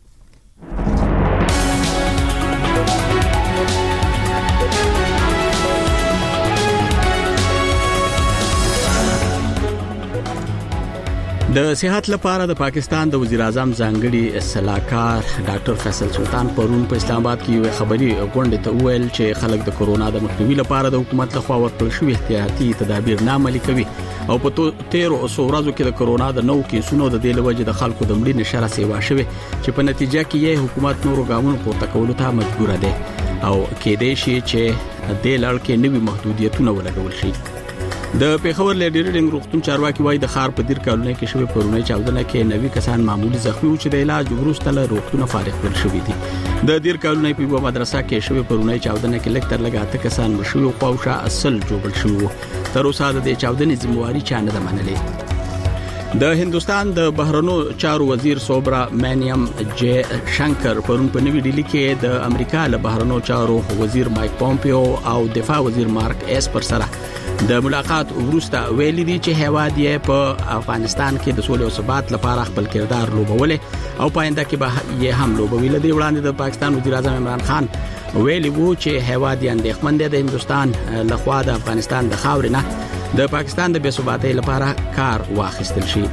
د صحت لپاره د پاکستان د وزیر اعظم ځانګړي صلاحکار ډاکټر فیصل سلطان پرون په اسلام آباد کې یو خبري غونډه ته ویل چې خلک د کورونا د مخنیوي لپاره د حکومت لخوا ورکړل شوی احتیاطي تدابیر نه عملي کوي او په 13 ورځو کې د کورونا د نوو کیسونو د دې لوجه د خلکو د مړینې شرح سیوا شوی چې په نتیجه کې یې حکومت نورو ګامونو پورته کولو ته مجبور دی او کې دې شي چې د لړ کې نوي محدودیتونه ولګول شي. د پیښور لیډرینګ روغتون چارواکي وایي د خار په دیر کالونی کې شوی پرونی چاودنه کې نوي کسان معمولی زخمی او چې د علاج وروسته له روغتون فارغ کړل شوی دي. د دیر کالونی په یو مدرسه کې شوی پرونی چاودنه کې لکتر لګاته کسان مړ شوی او خواوشا اصل جوړل شوی. تر اوسه د چاودنې ذمہواری چا نه منلې. د هندستان د بهرنیو چارو وزیر سوبرا مانیم جے شنکر پرون په نوې ډیلی کې د امریکا له بهرنیو چارو وزیر مایک پومپیو او دفاع وزیر مارک اسپر سره د ملاقات وروسته ویلي دي چې هیواد یې په افغانستان کې د سولې او ثبات لپاره خپل کردار لوبولې او پاینده کې به یې هم لوبوي. لدی وړاندې د پاکستان وزیر اعظم عمران خان ویلي وو چې هیواد یې اندېښمن دی د هندستان لخوا د افغانستان د خاورې نه د پاکستان د بې ثباتۍ لپاره کار واخیستل شي.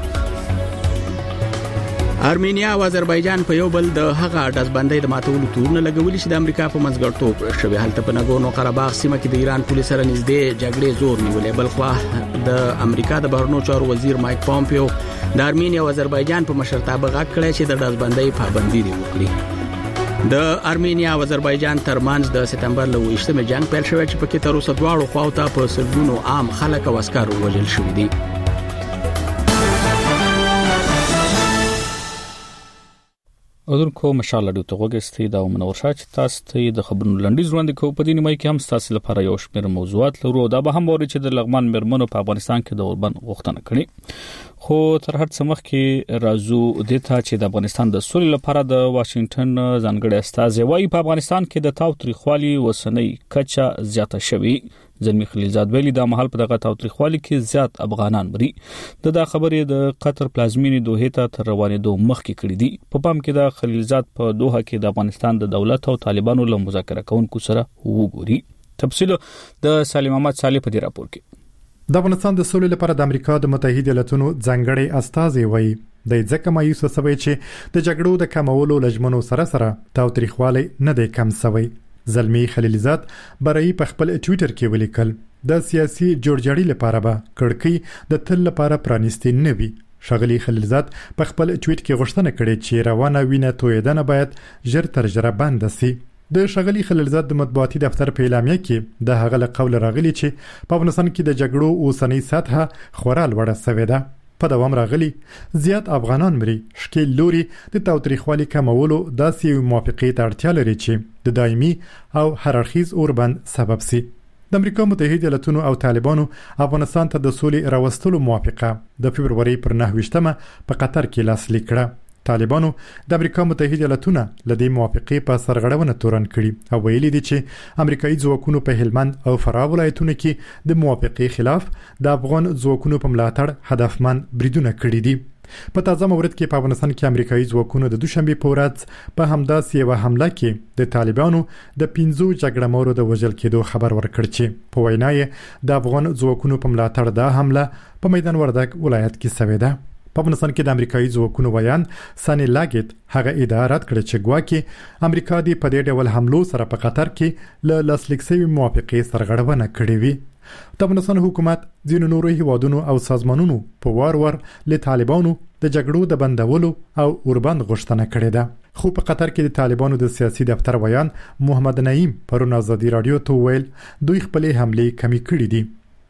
ارمینیا او آذربایجان په یو بل د هغه دزبندۍ د ماتولو تورونه لګولي چې د امریکا په منځګړتوب شوی. هلته په ناګورنو قرهباغ سیمه کې د ایران پولیس سره نږدې جګړې زور نیولې. بل خو د امریکا د بهرنیو چارو وزیر مایک پومپیو د ارمینیا او آذربایجان په مشرتابه غږ کړی چې د دزبندۍ پابندي وکړي. د ارمینیا او آذربایجان ترمنځ د سپتمبر له 28 جنگ پیل شوی چې پکې تر اوسه دواړو خواو ته په سلګونو عام خلک او عسكر وژل شوي دي. اذن مشال رادیو ته وګورئ دا منورشا چې تاسو ته د خبرونو لنډیز وړاندې کوو. په دې نیمه کې هم تاسو لپاره یو شمېر موضوعات لرو. دا به هم وری چې د لغمان مرمنو په افغانستان کې د اوربند غوښتنه کړي. خو تر هر څه مخکې راځو د ته چې د افغانستان د سولې لپاره د واشنگټن ځانګړي استازي وايي په افغانستان کې د تاوتریخوالي وسنۍ کچا زیاته شوي. زلمی خلیلزاد ویلي د محل په دغه تاوتریخوالي کې زیات افغانان مري. د خبرې د قطر پلازمینې دوه ته تر روانېدو مخکې کړې دي. په پام کې د خلیلزاد په دوه کې د افغانستان د دولت او طالبانو له مذاکره کوونکو سره وګوري. تفصیل د سالم احمد صالح په راپور کې. د افغانستان د سولې لپاره د امریکا د متحده ایالاتونو ځانګړي استازي وایي د ځکه مایوس سوي چې د جګړو د کمولو لجمنو سره تاوتریخوالي نه دی کم سوي. زلمی خلیلزاد برای په خپل ټوئیټر کې ولیکل د سیاسي جوړجاړي لپاره به کړکۍ د تل لپاره پرانیستي نه وي. شغلی خلیلزاد په خپل ټوئیټ کې غوښتنه کړې چې روانه وینه تویدنه باید ژر تر ژره بند شي. د شغلی خلیلزاد د مطبوعاتي دفتر په اعلامیه کې د هغه له قول راغلی چې په افغانستان کې د جګړو اوسنۍ سطح خورا لوړه شوې ده. په دوام راغلی زیات افغانان مري. شکیل لوري د تاوتریخوالي کمولو داسې موافقې ته اړتیا لري چې د دایمي او هررخیز اوربند سبب شي. د امریکا متحده ایالاتونو او طالبانو افغانستان ته د سولې راوستلو موافقه د فبرवरी پر 9 په قطر کې لاسلیک کړه. طالبانو د امریکا متحده ایالاتونو لدې موافقې په سرغړونه تورن کړي او ویلي دي چې امریکایي ځواکونو په هلمند او فراه ولایتونو کې د موافقې خلاف د افغان ځواکونو په ملاتړ هدفمند بریدونه کړي دي. په تازه مورد کې په افغانستان کې امریکایي ځواکونو د دوشنبه په ورځ په همداسې یو حمله کې د طالبانو د 15 جګړه مارو د وژل کېدو خبر ورکړ چې په وینا یې د افغان ځواکونو په ملاتړ دا حمله په میدان وردګ ولایت کې شوې ده. په افغانستان کې د امریکایي ځواکونو ویان ساني لاګیت هغه ادعا رد کړې چې ګواکې امریکا د په دې ډول حملو سره په قطر کې له لاسلیک شوی موافقې سرغړونه کړې وي. د افغانستان حکومت ځینو نورو هیوادونو او سازمانونو په وار له طالبانو د جګړو د بندولو او اوربند غوښتنه کړې ده. خو په قطر کې د طالبانو د سیاسي دفتر ویان محمد نعیم پرون ازادي رادیو ته ویل دوی خپل حمله کمی کړې دي.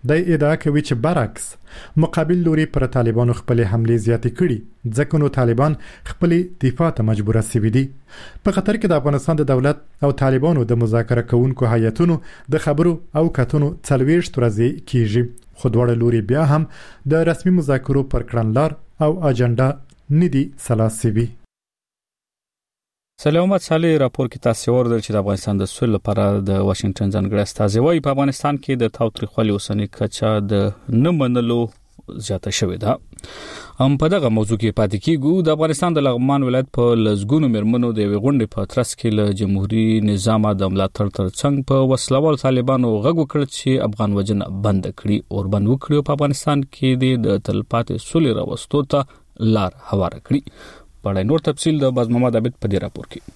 د ادعا کوي چې برعکس مقابل لوري پر طالبانو خپل حمله زیاتې کړي ځکه نو طالبان خپل دفاع ته مجبور شوي دي. په قطر کې د افغانستان د دولت او طالبانو د مذاکره کوونکو هیئتونو د خبرو او کتنو 40 ورځې کیږي، خو دواړه لوري بیا هم د رسمي مذاکرو پر کړنلار او اجنډا ندي سلاسوي. سلامت صالح راپور کې تاسو ورته چې د افغانستان د سول لپاره د واشنگټن ځانګړی استازی په افغانستان کې د تاوتریخوالي اوسنۍ کچا د نه منلو زیاته شوې ده. په دغه موضوع کې پاتې کیږو. د افغانستان د لغمان ولایت په لزګونو مرمنو د غونډې په ترڅ کې له جمهوریت نظام د ملاتړ ترڅنګ په وسلوال طالبانو غږ وکړ چې افغان وجنه بند کړي او بند وکړي په افغانستان کې د تلپاتې سولې راوستو ته لار هواره کړي. په نور تفصیل د باز محمد عبد په دې راپور کې.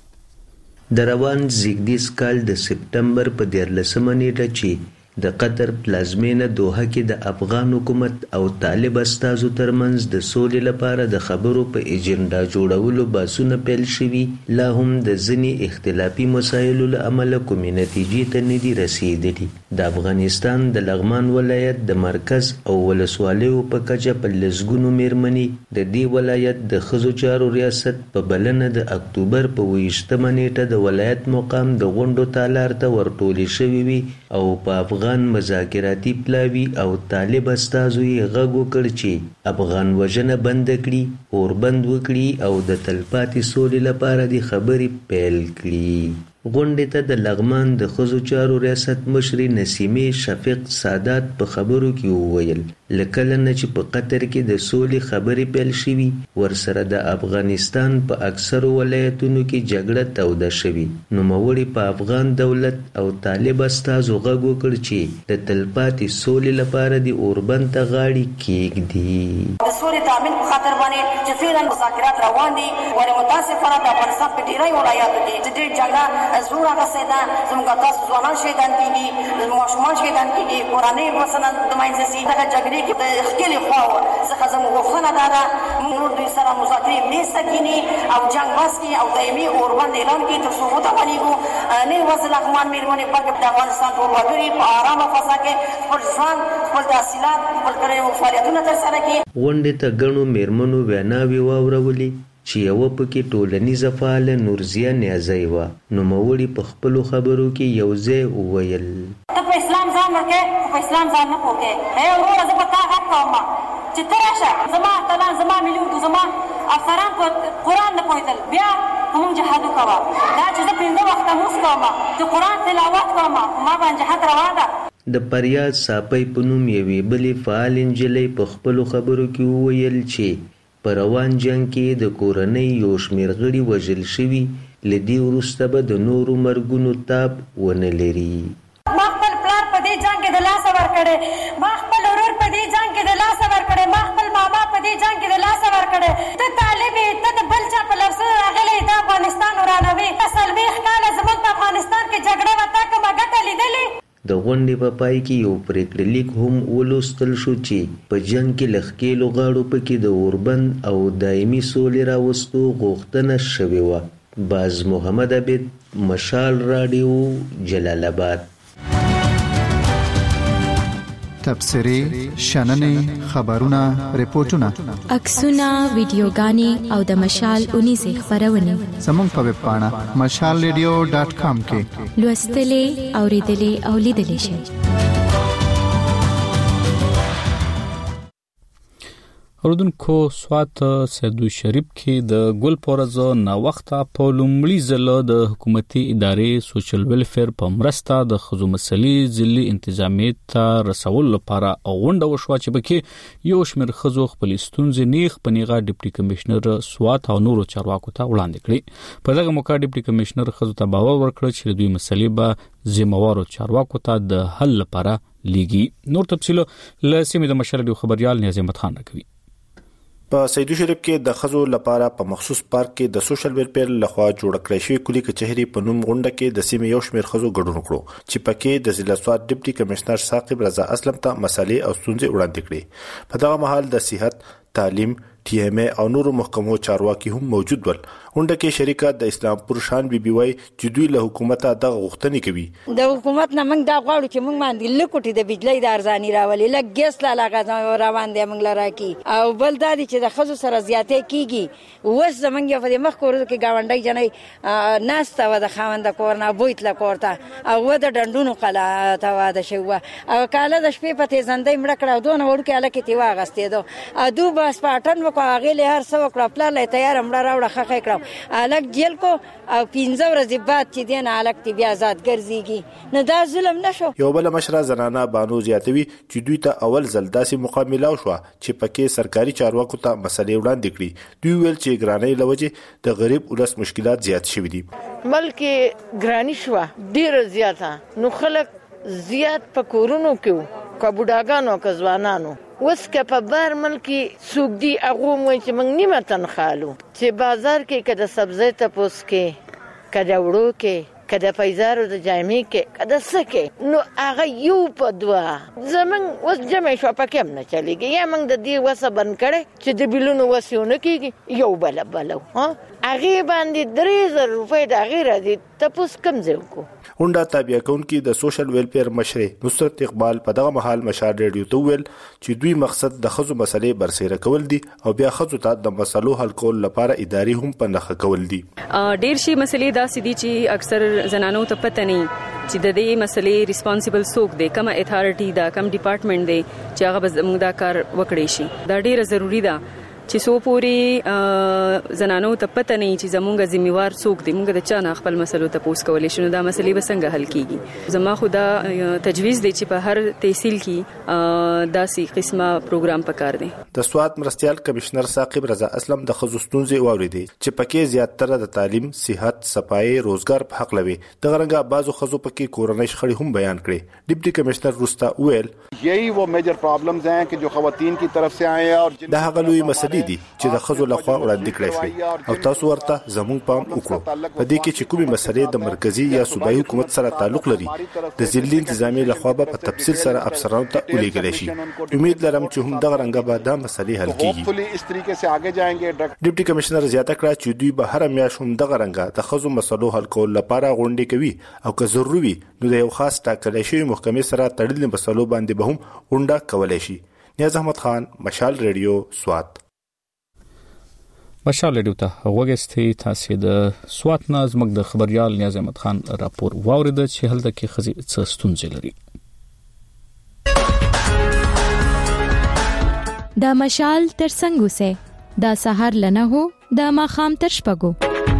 د روان زیږدیز کال د سپټمبر په 14 نیټه چې د قطر پلازمینه دوحه کې د افغان حکومت او طالب استازو ترمنځ د سولې لپاره د خبرو په ایجنډا جوړولو باسونه پیل شوي، لا هم د ځینې اختلافي مسایلو له امله کومې نتیجې ته نه دي رسیدلي. د افغانستان د لغمان ولایت د مرکز او ولسوالیو په کچه په لسګونو میرمنې د دې ولایت د ښځو چارو ریاست په بلنه د اکتوبر په 28 نیټه د ولایت مقام د غونډو تالار ته ورټولې شوې وي او په افغان مذاکراتي پلاوی او طالب استازو یې غږ وکړ چې افغان وژنه بند کړي، اوربند وکړي او د تلپاتې سولې لپاره د خبرې پیل کړي. غونډې ته د لغمان د ښځو چارو ریاست مشرې نسیمې شفیق سادات په خبرو کې وویل لکه نه چې په قطر کې د سولې خبرې پیل شوي، ورسره د افغانستان په اکثرو ولایتونو کې جګړه توده شوي، نو نوموړي په افغان دولت او طالب استازو غږ وکړ چې د تلپاتې سولې لپاره د اوربند ته غاړې کېږدي. د سولې تامین په خاطر باندې چې فعلا مذاکرات روان دي، ولې متاسفانه د افغانستان په ډیری ولایاتو کې چې ډېر جګړه زور راغسې ده، زموږ تاسو ځوانان شهیدان کېږي، ماشومان شهیدان کېږي، کورنۍ مثلا د منځه ځي. دغه جګړې کې د ښکلې خواوو څخه زموږ غوښتنه دا ده نور دوی سره مذاکرې میز ته کښېني او جنګ بس کړي او دایمي اوربند اعلان کړي تر څو وتوانېږو نه یوازې لغمان مېرمنې بلکې د افغانستان ټول وګړي په ارامه فضا کې خپل ژوند، خپل تحصیلات، خپل کړیو فعالیتونه ترسره کړي. غونډې ته ګڼو مېرمنو ویناوې واورولې چې یوه پکې ټولنیزه فعاله نورزیه نیازۍ وه. نوموړي په خپلو خبرو کې یو ځای وویل ته په اسلام ځان ورکې خو په اسلام ځان نه پوهېږې. وروره زه په تا غږ کوم چې ته راشه، زما اتلان، زما ملي اردو، زما افسران په قرآن نه پوهېدل، بیا په موږ جهاد وکوه. دا چې زه 5 وخته لمونځ کوم، د قرآن تلاوت کوم، ما باندې جهاد روا ده. د پریاد ساپۍ په نوم یوې بلې فعال نجلۍ په خپلو خبرو کې وویل چې په روان جنګ کې د کورنۍ یو شمېر غړي وژل شوي، له دې وروسته به د نورو مرګونو تاب ونه لري. ما خپل پلار په دې جنګ کې د لاسه ورکړی، ما خپل ورور په دې جنګ کې د لاسه ورکړی، ما خپل ماما په دې جنګ کې د لاسه ورکړی. ته طالب یې، ته د بل چا په لفظونو راغلی د افغانستان ورانوي. 40 کاله زموږ په افغانستان کې جګړه وه، تا کومه ګټه لیدلې؟ د غونډې په پای کې یو پریکړه لیک هم ولوستل شو چې په جنګ کې له ښکېلو غاړو پکې د اوربند او دایمي سولې راوستو غوښتنه شوې وه. باز محمد عبد، مشال راډیو، جلال آباد. تبصرې، شننې، خبرونه، ریپورتونه، عکسونه، ویډیوګانې او د مشال اونیزې خبرونه زموږ په ویب پاڼه mashalradio.com کې لوستلې، اوریدلې او لیدلې شئ. اردوونکو سوات سیدو شریف کې د ګل پورزو نا وخته په لومړي ځل د حکومتي ادارې سوشل ویلفیر په مرسته د خزو مسلې ځلې انتظامیت ته رسول لپاره غونډه وشوه چې بکې یو شمېر خزو خپل ستونزې نیغ په نیغه ډیپټي کمشنر سوات او نورو چارواکو ته وړاندې کړې. په دغه موقع ډیپټي کمشنر خزو ته باور ورکړ چې دوی مسلې به ذمہوارو چارواکو ته د حل لپاره لیږي. نور تفصیل له سیمې د مشرډیو خبريال نیاز احمد خان راکوي. په سیدو شریف کې د خزو لپاره په مخصوص پارک کې د سوشل ویلفیر لخوا جوړ کړی شوی کلی کچهری په نوم غونډه کې د سیمې یو شمېر خزو ګډون وکړو چې پکې د ضلع سوات ډیپټي کمشنر ثاقب رضا اسلم ته مسالې او ستونزې وړاندې کړې. په دغه مهال د صحت، تعلیم، ټي ام ای او نورو محکمو چارواکي هم موجود ول. غونډه کې شریکه د اسلامپور شان بي بي وايي چې دوی له حکومته د غوښتنې کوي. د حکومت نه موږ دا غواړو چې موږ باندې لکوټي د بجلی د ارزاني راولي، لږ ګیس لا لګا روان دي موږ لرا کی، او بل دا چې د خزو سره زیاتې کیږي. وس زمونږ یو د مخ کورو کې گاونډي جنې ناسته و د خوند کورنا بویت لا کوړه او و د ډندونو قلا تا و د شو او کاله د شپې په تیزندې مړ کړه دونه ورکه الکه تی واغستې دو ادو بس پاټن وکړه غلې هر څو کړه پلا لې تیار مړ راوړه خخې کړه الک جیل کو او 15 ورځې بعد چې دین الک تی بیا آزاد ګرځيږي نه دا ظلم نشو. یو بل مشره زنانه بانو زیاتوي چې دوی ته اول ځل داسې مقابله وشو چې پکې سرکاري چارواکو ته مسلې وړاندې کړي. دوی ویل چې ګرانۍ لوجه د غریب ولس مشکلات زیات شوي دي. بلکې ګرانی شو ډیر زیاته نو خلک زیات پکورونو کې کبوډاګانو کزوانانو وس کې په بار ملکی سوق دی هغه مو چې موږ نیمه تنخالو چې بازار کې کده سبزی ته پوس کې کده وړو کې کده پیزارو د جامې کې کده سکه نو هغه یو په دوا زمون وس جمع شو پکې نه چلیږي یا موږ د دې وسه بن کړي چې د بلونو وسونه کېږي یو بلو ها هغه باندې 3000 روپۍ د غیر دي تاسو کم ځو کو. غونډه تابع کونکي د سوشل ویلفیر مشر نصرت اقبال په دغه مهال مشال ریډیو ته ویل چې دوی مقصد د خزو مسلې برسېره کول دي او بیا خزو ته د مسلو حل کول لپاره اداري هم پنځه کول دي. ډیر شي مسلې دا سدي چې اکثر زنانو ته پته نه چې د دې مسلې ریسپانسیبل څوک دی، کومه اتھارټي دا، کوم ډپارټمنټ دی چې هغه زموږ دا کار وکړي شي. دا ډیره ضروری ده چې سو پوری زنانو ته پته نه چې زمونږ ذمہوار څوک دی، موږ د چا نه خپل مسلو ته پوس کولای شو. دا مسلې به څنګه حل کیږي؟ زما خدا تجویز دی چې په هر تحصیل کې داسې قسمه پروګرام پکار دی. د سواد مرستيال کمشنر ثاقب رضا اسلم د خصوصتونځي واوریدي چې پکې زیاتره د تعلیم، صحت، صفای، روزګار په حق لوي. د غرنګا بازو خزو پکې کورنۍ شخړې هم بیان کړي. ډیپټي کمشنر رستا ویل یہی وہ میجر پرابلمز ہیں کہ جو خواتین کی طرف سے آئے ہیں اور د هغه لوی مسلې دي چې د خزو لخوا وړاندې کړی شوی او تاسو ورته زموږ پام وکړو. په دې کې چې کومې مسلې د مرکزی یا صوبایي حکومت سره تعلق لري د ضلعي انتظامی لخوا په تفصیل سره افسرانو ته ولېږل شي. امید لرم چې هم دغه رنګه به دا مسلې حل کیږي. اس طریقے سے آگے جائیں گے. ډیپټي کمشنر زیاته کړه چې دوی به هر میاشت هم دغه رنګه د خزو مسلو حل کول لپاره غونډې کوي او که ضروري وي نو د یو خاص ټاکل شوی محکمې سره تړلې مسلو باندې به هم غونډه کولای شي. نیاز احمد خان، مشال ریډیو، سوات. مشال ریډیو ته وګورئ. تاسو د سوات نه زموږ د خبريال نیاز احمد خان راپور واورید چې هلته کې خزي څه ستونزې لري. دا مشال تر څنګه سه دا سحر لنه هو دا ماخام تر شپګو.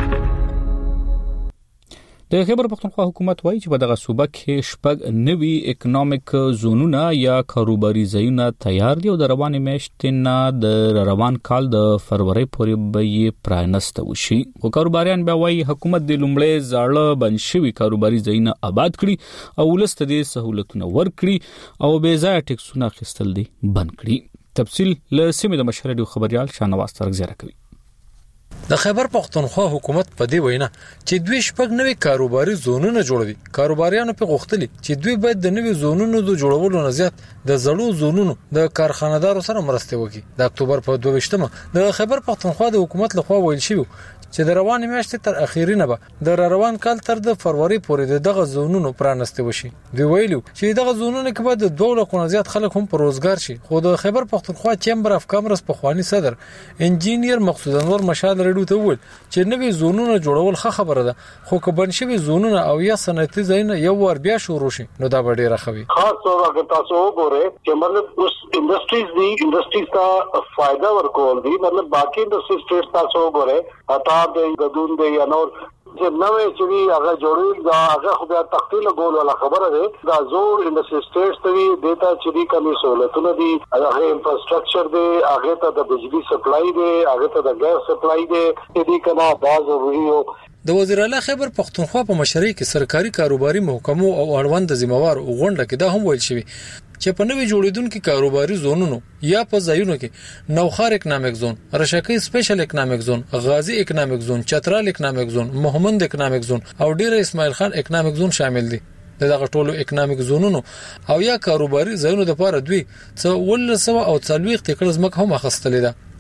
د خیبر پختونخوا حکومت وایي چې په دغه صوبه کې شپږ نوي اکونومیک زونونه یا کاروباري ځایونه تیار دي او د روانې میاشتې نه د روان کال د فروری پورې به یې پرانسته وشي. خو کاروباریان بیا وایي حکومت د لومړی زاړه بند شوي کاروباري ځایونه آباد کړي او ولست دې سہولتونه ورکړي او بې ځایه ټیکسونه اخیستل دي بند کړي. تفصیل له سیمې د مشهور خبريال شاهنواز ترک زیاره کوي. د خیبر پختونخوا حکومت په دې وینا چې دوی شپږ نوي کاروباري زونونه جوړوي. کاروباریانو په غوښتلي چې دوی باید د نوي زونونو د جوړولو نه زیات د زړو زونونو د کارخانه‌دارو سره مرسته وکړي. د اکتوبر په 22مه د خیبر پختونخوا د حکومت لخوا ویل شوی چې د روانې میاشتې تر اخیری نه به د روان کال تر د فروری پورې دغه زونونو پرانسته وشي. دوی ویلو چې دغه زونونه کې به د 2 لکه زیات خلک هم پر روزګار شي. خو د خیبر پختونخوا چیمبر اف کامرس په خواني صدر انجینیر مقصود انور مشال ریډیو ته ویل چې نوې زونونه جوړول ښه خبره ده، خو که بن شوي زونونه او یا صنعتي ځایونه یو ور بیا شروع شي نو دا به ډیره ښه وي. خاص طور اگر تاسو وګورئ چې مطلب اوس انډستریز ته فائدہ ورکول دي، مطلب باقي انډستریز سټیټ تاسو وګورئ اتا د غدون دی یا نور چې نوې چې هغه جوړول دا هغه خو بیا تخفیل ګول ولا خبره ده. دا زور انډستری سټیټس ته دیتا چې دي کمی سہولتونه دي، هغه انفراستراکچر دی، هغه ته د بجلی سپلای دی، هغه ته د ګاز سپلای دی، دې کنا دا ضروري او د وزیر اعلی خیبر پختونخوا په مشرۍ کې سرکاري کاروباري محکمو او اړوند ذمہوار غونډه کې دا هم ویل شوی چې په نوې جوړیدونکو کاروباري زونونو یا په ځایونو کې نوخار اکونومیک زون، رشکی سپیشل اکونومیک زون، غازی اکونومیک زون، چترال اکونومیک زون، محمد اکونومیک زون او ډیر اسماعیل خان اکونومیک زون شامل دي. دغه ټولو اکونومیک زونونو او یا کاروباري ځایونو لپاره دوی څه 1940 ایکړ ځمکه هم اخیستلې ده.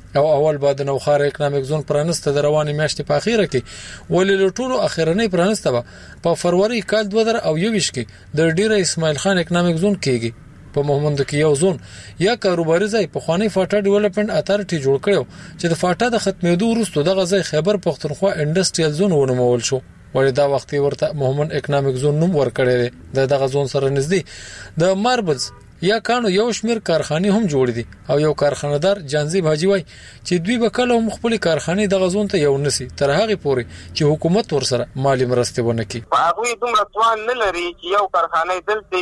او اول بعد نو خار اکونومیک زون پرانسته د رواني میاشتې په اخیره کې ولې لټولو اخیرنۍ پرانسته په فروری کال 2021 کې د ډیره اسماعیل خان اکونومیک زون کېږي په محمد کې یو زون یا کاروباري ځای په خوانی فاټا ډیولپمنٹ اتارټي جوړ کړو چې د فاټا د ختمېدو وروسته دغه ځای خیبر پښتونخوا انډستریال زون ونومول شو ولې دا وخت ورته محمد اکونومیک زون نوم ورکړی دی دغه زون سره نږدې د ماربلز یا کانو یو شمیر کارخانه هم جوړ دي او یو کارخانه‌دار جانزی بهاجي وای چې دوی به کله مخبل کارخانه د غزون ته یو نسی تر هغه پوري چې حکومت ورسره مالی مرسته ونه کوي هغه دومره توان نه لري چې یو کارخانه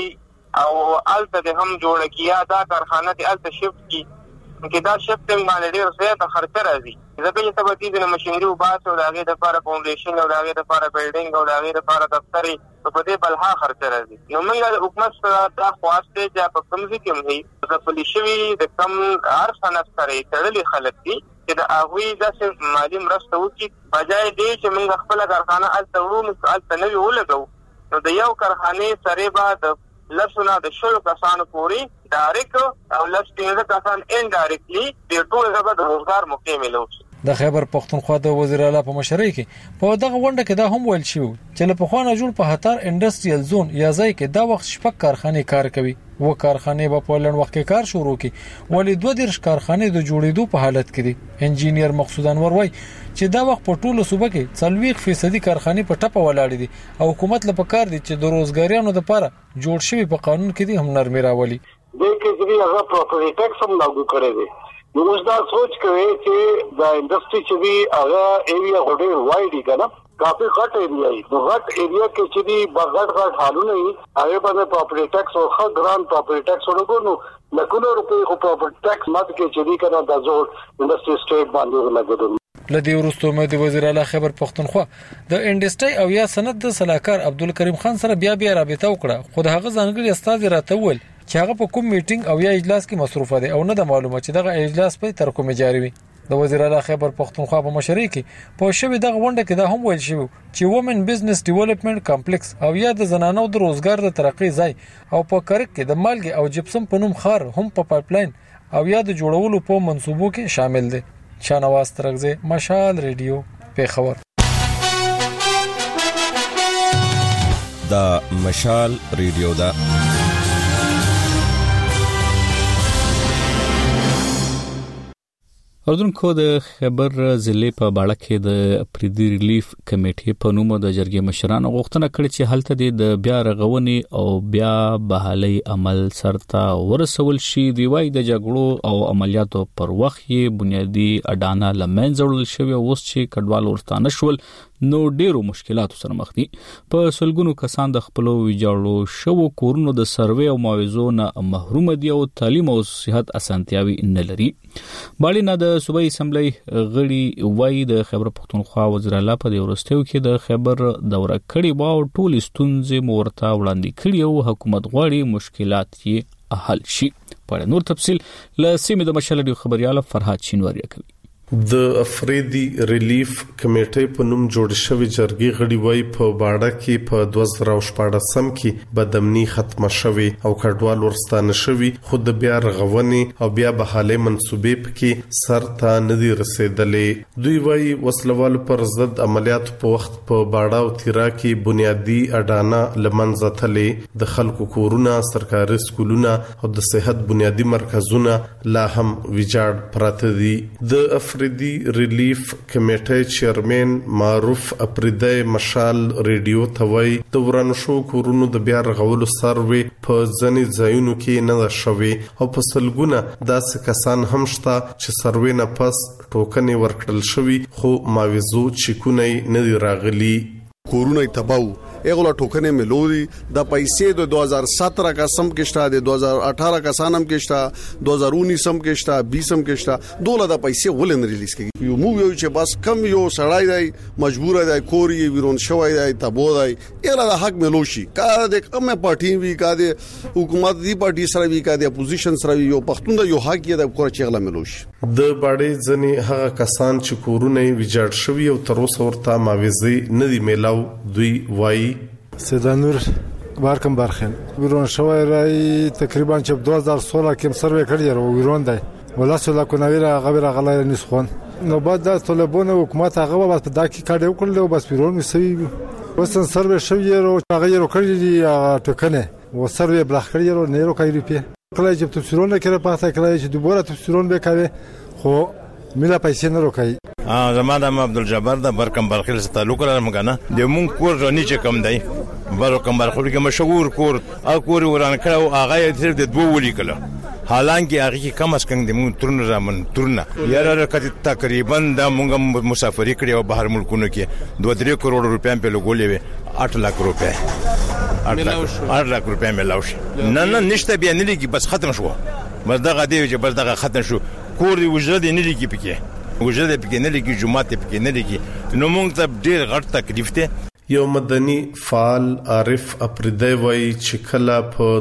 دلته او الته هم جوړ کیه دا کارخانه د الته شفت کی کې دا شفت باندې ډیر زیات خرچ راځي ځکه چې تبدیل د ماشينري او باسو د هغه د لپاره فاونډیشن او د هغه د لپاره بلډینګ او د هغه د لپاره دفتري په دې بلها خرچ راځي نو موږ د حکومت سره دا خواسته چې په کوم ځای کې موږ د پولیسوي د کم هر صنعت سره تړلي خلک دي چې د هغه د مالی مرسته وکړي بجای دې چې موږ خپل کارخانه الته ورو الته نه ولګو نو د یو کارخانه سره بعد لسونه د شلو کسانو پوری ډایرکټ او لسټینګ کسان انډایرکټلی د ټول غبا د روزګار موقع ملوي د خیبر پښتونخوا د وزیر اعلی په مشرۍ کې په دغه غونډه کې دا هم ویل شو چې له پخوانه جوړ په هتار انډستریال زون یا ځای کې دا وخت شپږ کارخانه کار کوي و کارخانه په لړ وخت کې کار شروع کی ولې 2 کارخانه د جوړېدو په حالت کې دي انجینیر مقصود انور وای چې دا وخت په ټولو صوبه کې 40% کارخانه په ټپه ولاړې دي او حکومت لپاره کار دي چې د روزګاریانو لپاره جوړ شوی په قانون کې دي هم نرمي راولي د کې هغه پراپرټي ټیکس هم لاګو کړی دی نو اوس دا سوچ کوي چې د انډستری چې دی هغه ایریا غوډه وایډ کنه کافي غټ ایریا دی نو غټ ایریا کې چې دی بغټ حالونه وي هغه باندې پراپرټي ټیکس او خا ګران پراپرټي ټیکس ورکو نو لکه روپے خو پراپرټي ټیکس مات کې چې دی کنه د زور انډستری سټیټ باندې لګیدل لدی ورستو مې د وزیر اعلی خیبر پښتونخوا د انډستری او یا صنعت د صلاحکار عبدالکریم خان سره بیا رابطه وکړه خو د هغه ځانګړي استاد راته ول چې هغه په کوم میټینګ او یا اجلاس کې مصروفه دي او نه د معلومه چې دغه اجلاس په تر کومه جاری وي د وزیر اعلی خیبر پښتونخوا په مشرۍ کې په شوی دغه غونډه کې دا هم ویل شو چې وومن بزنس ډیولپمنٹ کمپلیکس او یا د زنانو د روزګار د ترقی ځای او په کرک کې د مالګي او جپسم په نوم خار هم په پایپلاین او یا د جوړولو په منصوبو کې شامل دي شانواز ترغزه مشال ریډیو پیښور دا مشال ریډیو دا اردوونکو د خیبر ضلع په باړه کې د پریدي ریلیف کمیټې په نوم د جرګې مشرانو غوښتنه کړې چې هلته د بیا رغونې او بیا بحالي عمل سرته ورسول شي دی وای د جګړو او عملیاتو پر وخت یې بنیادی اډانه لمن جوړل شوی اوس چې کډوال ورستانه شول نو ډیرو مشکلاتو سره مخ دي په سلګونو کسان د خپل ویجاړو شوو کورونو د سروې او معاوضو نه محروم دي او تعلیم او صحت اسانتیاوي نه لري باړینه د صوبایي اسمبلی غړي وای د خیبر پښتونخوا وزیر اعلی په ورستیو کې د خیبر دوره کړي واو ټول ستونزې مورته وړاندې کړي او حکومت غواړي مشکلات یې حل شي په نور تفصيل ل سیمه د مشالډي خبرياله فرحات شینواری کوي د افریدي ریلیف کمیټې په نوم جوړ شوی جرګې غړي وای په باړه کې په 2014 کې بدامني ختمه شوی او کډوال ورستانه شوی خود بیا رغونې او بیا بحاله منسوبې پکې سرته ندي رسیدلې دوی وای وسلوال پر ضد عملیات په وخت په باړه او تیرا کې بنیادی اډانه لمنځه تلې د خلکو کورونه سرکاري سکولونه او د صحت بنیادی مرکزونه لا هم ویجاړ پراته دي د افریدي ریلیف کمیټې چیرمن معروف افریدی مشال ریډیو توي د ورانشو کورونو د بیا رغولو سروي په ځنې ځایونو کې نه شوي او په سلګونه داسې کسان هم شته چې سروي نه پس ټوکنې ورکړل شوی خو معاوضو چیکونه نه راغلي کورونه تباو اغلا ټوکنه ملوري د پیسې د 2017 کا سم کې شته د 2018 کا سانم کې شته 2019 سم کې شته 20 سم کې شته دوله د پیسې ولن ریلیز کیږي یو مو یو چې بس کم یو سړای دی مجبور دی کوري ویرون شوی دی تبو دی اغلا د حق ملوشي کا د کومه پارټي وی کا د حکومت دی پارټي سره وی کا د اپوزیشن سره یو پښتون د یو حق یې د کور چې اغلا ملوشي د باړې ځنی هغه کسان چې کورونه ویجاړ شوی او تر اوسه ورته معاوضه نه دی میلاو دوی وای سیدانور بارکم بارخین ویرون شوی رای تقریبا چې 2016 کې سروې کړی او ویرون دی ولا سلا کناویرا غویرا غلا نسخون نو بعد د طلبونه حکومت هغه بس په داکی کاډ وکړل او بس پیرون مسوي وسن سروې شوی رو هغه یې کړی دی ټکنه و سروې بلخ کړی رو نه رو کوي په کله چې تفسیرونه کړه پاتې کړی چې دوباره تفسیرونه به کوي خو ملا پیسې نه روکای زمانه عبدالجبار د برکم برخیل سره تعلق لرم کنه د مونږ کور ځنی چې کم دی برکم برخیل کې مشهور کور او کور وران کړو هغه صرف د دوه ولي کله حالانکه هغه کې کم اس کم د مونږ ترن رامن ترنه یاره کته تقریبا د مونږ مسافری کړی او بهر ملکونو کې 2-3 کروڑ روپیا په لګولې وي 8 لک روپیا 8 لک روپیا ملاوش نه نشته بیا نه لګي بس ختم شو بس دغه دی چې بس دغه ختم شو کور دی وجره دی نه لګي پکې وجره دی پکې نه لګي جمعه دی پکې نه لګي نو مونږ ته ډیر غټ تکلیف ته یو مدني فعال عارف اپریدی وای چې کله په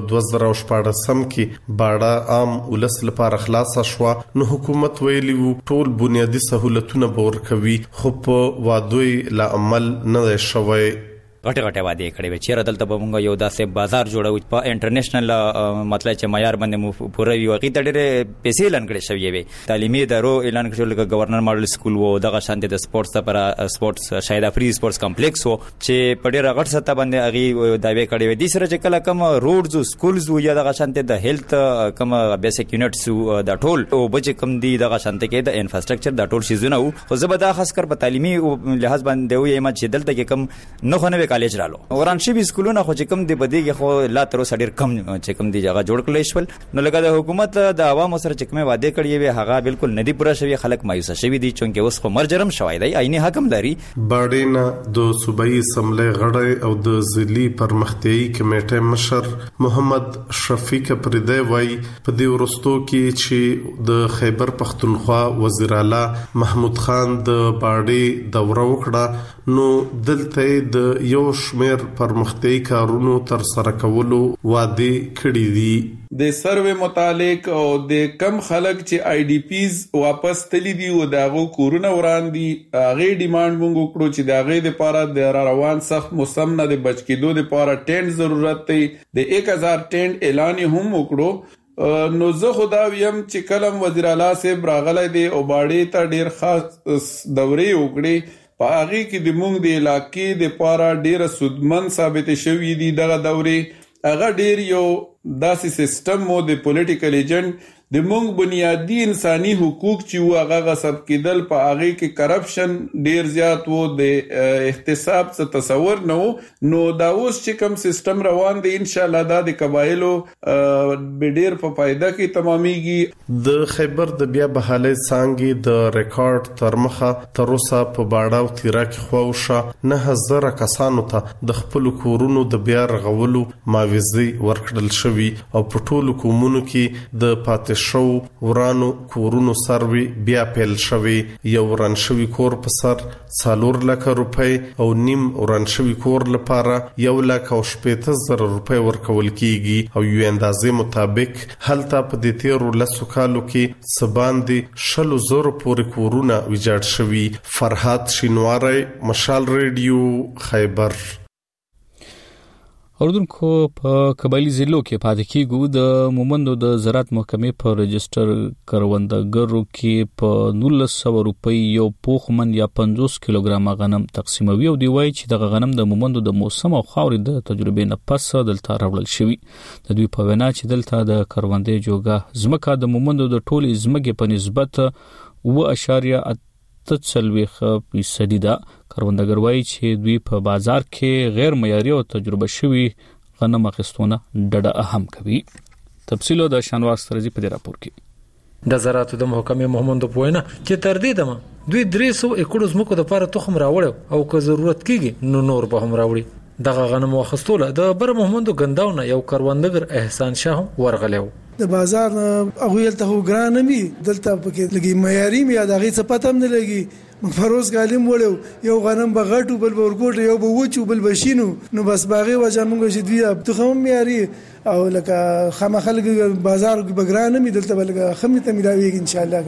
2014 کې باړه عام ولس لپاره خلاص شو نو حکومت ویلی وو ټول بنیادی سہولتونه باور کوي خو په وادوی لا عمل نه شوی غټه وعده کړې و چې ردلته به مونږ یو داسې بازار جوړو په انټرنیشنل مطلب چې معیار باندې مو پوره وي وقې ته ډېر پیسې اعلان کړې شوی وي تعلیمي ادارو اعلان کړل لکه گورنر ماډل سکول وو دغه شانتي د سپورتس لپاره سپورتس شاید افری سپورتس کمپلیکس وو چې په ډېر غټ سطح باندې اغي داوی کړې و دي سره چې کله کوم روډز او سکولز وو یا دغه شانتي د هیلث کوم بیسیک یونټس د ټول او بچ کم دي دغه شانتي کې د انفراستراکچر د ټول شیزونه خو زبدا خاص کر په تعلیمي لحاظ باندې وي ما چې دلته کې کم نه خونه کالج رالو وران شي سکولونه خو چې کم دی بدیږي خو لا تر اوسه ډیر کم چې کم دی جگہ جوړ کړل شول نو لکه د حکومت د عوامو سره چې کومه وعده کړې وي هغه بالکل ندی پوره شوی خلک مایوس شوی دي چې اوس خو مرجرم شوی دی عیني حکم لري باډینا د صوبایي سملې غړی او د ضلعي پرمختیايي کمیټې مشر محمد شفیق پردی وای په دې ورستو کې چې د خیبر پختونخوا وزیر اعلی محمود خان د باډي دوره وکړه نو دلته د یو شمیر پرمختیايي کارونو تر سره کولو وعده کړې دي د سروې متعلق او د کم خلک چې آی ډی پیز واپس تللی دي او داغو کورونه وران دي هغه ډیماند مونږ وکړو چې داغه د لپاره د روان سخت موسم نه د بچ کېدو لپاره ټینټ ضرورت دی د 1000 ټینټ اعلان هم وکړو نو زه خدا ویم چې کلم وزیر اعلی صاحب راغلی دی او باړې ته ډیر خاص دورې وکړي په هغه کې د مونږ د علاقې د پاره ډیره سودمن ثابت شوی دي دغه دورې هغه ډیر یو داسې سیستم مو د پولیټیکل ایجنټ د مونږ بنیادی انساني حقوق چې هغه غصب کېدل په هغه کې کرپشن ډیر زیات وو د احتساب څخه تصور نه نو دا اوس چې کوم سیستم روان دی ان شاء الله دا د قبایلو به ډیر په فائدہ کې تمامېږي د خیبر د بیا بحالي څنګه د ریکارډ ترمخه تر اوسه په باډاو تیرا کې خوښه 9000 کسانو ته د خپل کورونو د بیا رغولو معاوضه ورکړل شوی او په ټولو کومونو کې د پاتې شو ورانو کورونو سروي بیا پیل شوی یو وران شوی کور په سر 4 لک روپۍ او نیم وران شوی کور لپاره 1,70,000 روپۍ ورکول کیږي او یو اندازې مطابق هلته په دې تیرو لسو کالو کې سباندي 100,000 پورې کورونه ویجاړ شوی فرحات شینواری مشال ریډیو خیبر اوردونکو په قبایلی ضلعو کې پاتې کیږي د مومندو د زراعت محکمې په رجستر کروندګرو کې په 1900 روپۍ یو پوخمن یا 50 کیلوګرام غنم تقسیموي او دی وایي چې د غنم د مومندو د موسم او خاورې د تجربې نه پس دلته راوړل شوی د دوی په وینا چې دلته د کروندې جوګه زمکه د مومندو د ټولې زمکه په نسبت 0.3% ده کروندګر وایي چې دوی په بازار کې غیر معیاري او تجربه شوی غنم اخیستونه ډډه اهم کوي تفصیل د شانواز ترځي په راپور کې د زراعت د محکمې محمد پوینه چې تر دې دمه دوی 300 ایکړ زمکو د لپاره تخم راوړ او که ضرورت کیږي نو نور به هم راوړي دغه غنم واخستوله د بر محمد غنداونه یو کروندګر احسان شاه ورغلو د بازار هغه ته وګران مې دلته پکې لګي معیاري مې دغه څه پته نه لګي فروز غالم وړو یو غنم بغټو بل ورګوټ یو به وچو بل بشینو نو بس باغې وجه موږ چې دوی تخم معیاري او لکه خامخلګ بازار بګران مې دلته بلګه خمه ته ملاوي ان شاء الله کنه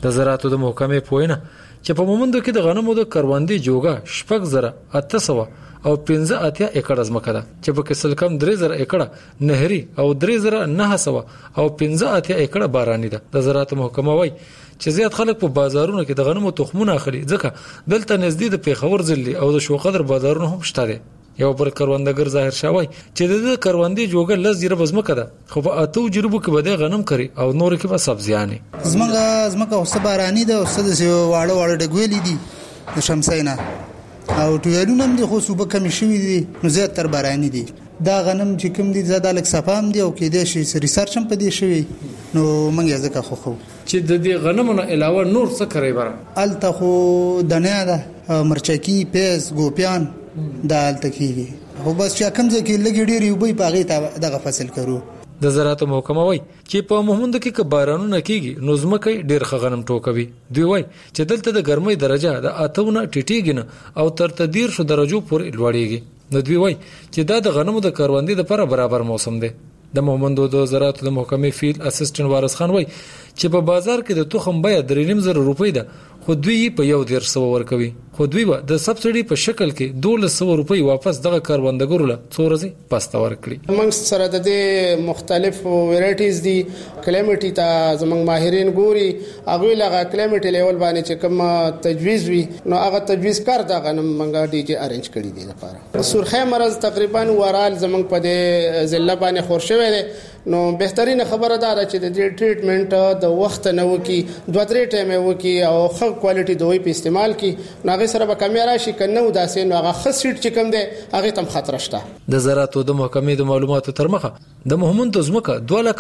د زراعت د محکمې پوینه چې په مومندو کې د غنمو د کروندې جوګه 6800 او 15 ایکړ ځمکه ده چې په کې سل کم 3000 ایکړ نهري او 3900 او 15 ایکړ باراني ده. د زراعت محکمه وایي چې زیات خلک په بازارونو کې د غنمو تخمونه اخلي ځکه دلته نږدې د پیښور ضلع او د شوقدر بازارونو هم شته دي. یو بل کروندګر ظاهر شوی چې د کروندې جوګه لزیره بزمکه ده خو په اتو جربو کې بده غنم کری او نور کې به سبزیانه زمکه او سبارانی ده او د واړه واړه ډګویلې دي د شمسینا او ټویلونه هم دي خو صوبه کمی شوی دي نو زیات تر بارانی دي. دا غنم چې کوم دي زاده لک صفام دي او کې د شي ریسرچ هم پدې شوی نو منګه ځکه خو چې د دې غنمونو علاوه نور څه کوي بره الته خو دنیا ده مرچکی پیس ګوپیان دال تکیږي خو بس چې کوم ځکه لګي ډیری وبې پاغي ته دغه فصل کرو. د زراعت محکمه وای چې په مومند کې کبارانونه کیږي نو زمکه ډیر غنم ټوکوي. دوی وای چې دلته د ګرمۍ درجه د اتونه ټیټیږي او تر 13 درجو پورې لوړیږي. نو دوی وای چې دا د غنمو د کروندې لپاره برابر موسم دی. د مومندو د زراعت د محکمې فیلډ اسسټنټ وارث خان وای چې په بازار کې د تخم بیه 3.5 روپۍ ده خو دوی په 1.5 ورکوي خو دوی به د سبسيډي په شکل کې 1200 روپۍ واپس دغه کاروندګرو له څورځي پاسته ورکړي. موږ سره د مختلف ویرایټیز دي کلایمټي ته زموږ ماهرین ګوري هغه لغه کلایمټي لیول باندې چې کوم تجویز وي نو هغه تجویز کار دا غنم منګه ډي جی ارنج کړی دي لپاره. سرخه مرز تقریبا ورال زموږ په د ضلع باندې خورشوي دي نو بهترین خبره ده چې د ټریټمنټ د وخت نه وکي 2-3 ټایم وکي او ښه کوالټي دوی په استعمال کی نو هغه سره به کیمرا شي کنه وداسې نو هغه خسیټ چې کوم دی هغه تم خطر شته. د زراعت د محکمې د معلوماتو تر مخه د مومند زمکه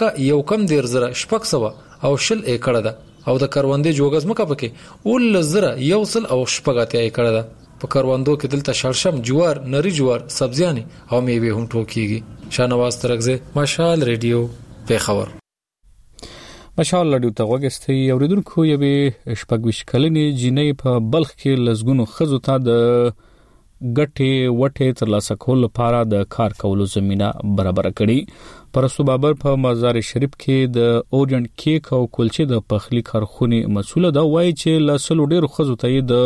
2,1,000 او 10 ایکړه ده او د کروندې جوګز مکه پکې ول زره یو سل او 7 ایکړه ده. په کروندو کې دلته شړشم جوار نری جوار سبزیانه او میوه هم ټوکیږي. شانواز ترغزه مشال ریډیو پیښور. مشال ریډیو ته وګستي اوریدونکو یوه شپږ کلنې جنې په بلخ کې لزګونو خزو ته د ګټې وټې ترلاسه کول لپاره د کار کولو زمينه برابر کړي. پرستو بابر په مزار شریف کې د اورینټ کیک او کلچې د پخلی کارخونه مسؤل ده وایي چې لاسلو ډیر خزو ته د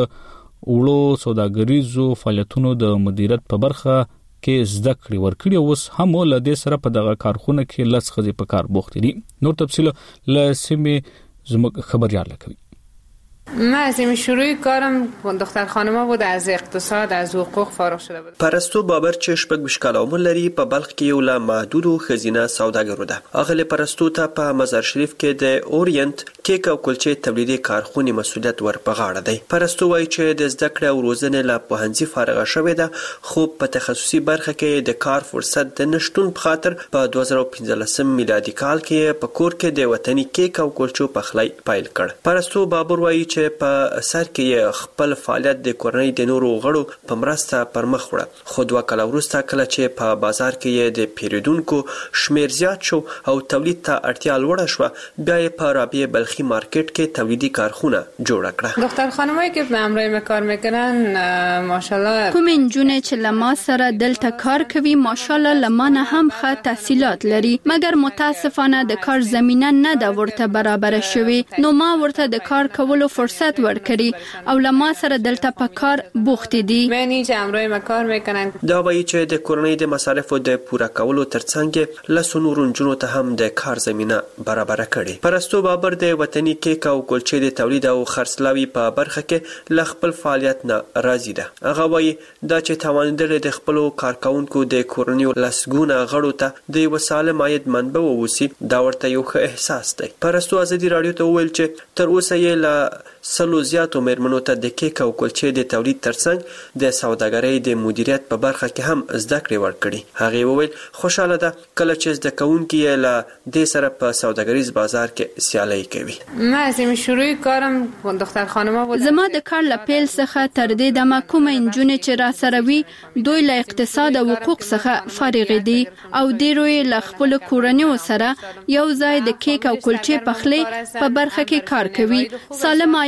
وړو سوداګریزو فعالیتونو د مدیریت په برخه کې زده کړې ورکړي اوس هم له دې سره په دغه کارخونه کې لس خزي په کار بوخت دي. نور تفصیل له سیمه زموږ خبريال لکوي. من از این شروع کارم دختر خانما بود از اقتصاد از حقوق فارغ شده بود. پرستو بابر چې شپږ مشکلات لري په بلخ کې یو لا محدود خزینه سوداګرو ده. اغله پرستو ته په مزار شریف کې د اورینټ کیک او کلچې تولیدي کارخونه مسؤلیت ور په غاړه دی. پرستو وایي چې د زده کړې او روزنې لا په هنځي فارغه شوې ده خو په تخصصي برخه کې د کار فرصت د نشټون په خاطر په 2015 میلادي کال کې په کور کې د وطني کیک او کلچو پخلی پیل کړ. پرستو بابر وایي چې په سر کې خپل فعالیت د کورنۍ د نورو غړو په مرسته پرمخ وړه خو 2 کال وروسته کله چې په بازار کې د پیریدونکو شمیر زیات شو او تولید ته اړتیا لوړه شو بیا په رابعه بلخی مارکیټ کې تولیدي کارخونه جوړ کړه. دختر خانمایی که به همراه ما کار میکنن ماشاءالله کوم انجونه چې لما سره دلته کار کوي ماشاءالله لمانه هم ښه تحصیلات لري مګر متاسفانه د کار زمينه نه د ورته برابر شوی نو ما ورته د کار کولو فرصت ورکړي او لما سره دلته په کار بوخت دي. معنی چې همراه ما کار میکنن دا وایي چې د کورنۍ د مصارفو د پوره کولو ترڅنګ له نورونجونو ته هم د کار زمينه برابر کړي. پرستو بابر د وطني کیک او کلچې د تولید او خرڅلاوي په برخه کې ل خپل فعالیت نه راضي ده. هغه وایي دا چې توانیدل د خپل کارکونکو د کورنۍ لسګونه غړو ته د وساله ماید منبع ووسی دا ورته یو ښه احساس دی. پرستو ازادي رادیو ته ویل چې تر اوسه یې له سلو زیاتو مېرمنو ته د کیک او کلچې د تولید ترڅنګ د سوداګرۍ د مدیریت په برخه کې هم زده کړې ورکړي. هغه وویل خوشاله ده کله چې زده کوونکي له دې سره په سوداګریز بازار کې سیالي کوي. من از این شروع کارم دختر خانما بود. زما د کار لپیل څخه تر دې د کوم انجونه چې را سره وي دوی له اقتصاد او حقوق څخه فارغ دي او ډیروي له خپل کورنیو سره یو ځای د کیک او کلچې پخلی په برخه کې کار کوي. سالم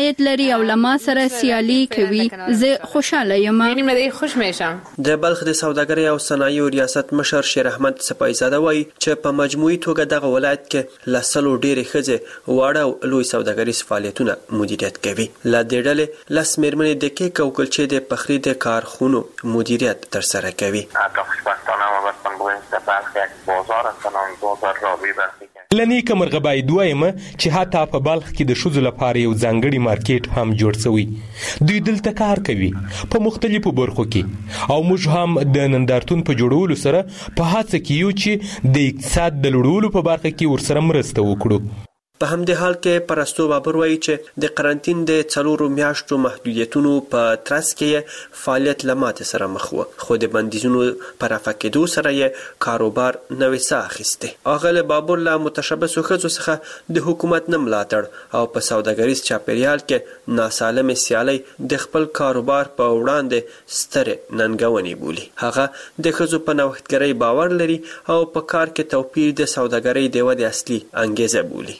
شخصیت لري او لما سره سیالي کوي. زه خوشاله یم. خوش میشم. د بلخ د سوداګرۍ او صنایعو ریاست مشر شیر احمد سپایزاده وایي چې په مجموعي توګه دغه ولایت کې له 100 ډېرې ښځې واړه او لوی سوداګریز فعالیتونه مدیریت کوي. له دې ډلې 10 مېرمنې د کیک او کلچې د پخلي د کارخونو مدیریت ترسره کوي. لنیکه مرغه باید وایم چې حتی په بلخ کې د ښځو لپاره یو ځانګړی مارکیټ هم جوړ شوی. دوی دلته کار کوي په مختلفو برخو کې او موږ هم د نندارتون په جوړولو سره په هڅه کې یو چې د اقتصاد د لوړولو په برخه کې ورسره مرسته وکړو. په همدې حال کې پرستو بابر وایي چې د قرنطین د 4 میاشتو محدودیتونو په ترڅ کې فعالیت له ماتې سره مخ و، خو د بندیزونو په رافع کېدو سره یې کاروبار نوې ساه اخیستې. اغله بابر له متشبثو ښځو څخه د حکومت نه ملاتړ او په سوداګریز چاپیریال کې ناسالمې سیالۍ د خپل کاروبار په وړاندې سترې ننګونې بولي. هغه د ښځو په نوښتګرۍ باور لري او په کار کې توپیر د سوداګرۍ د ودې اصلي انګیزه بولي.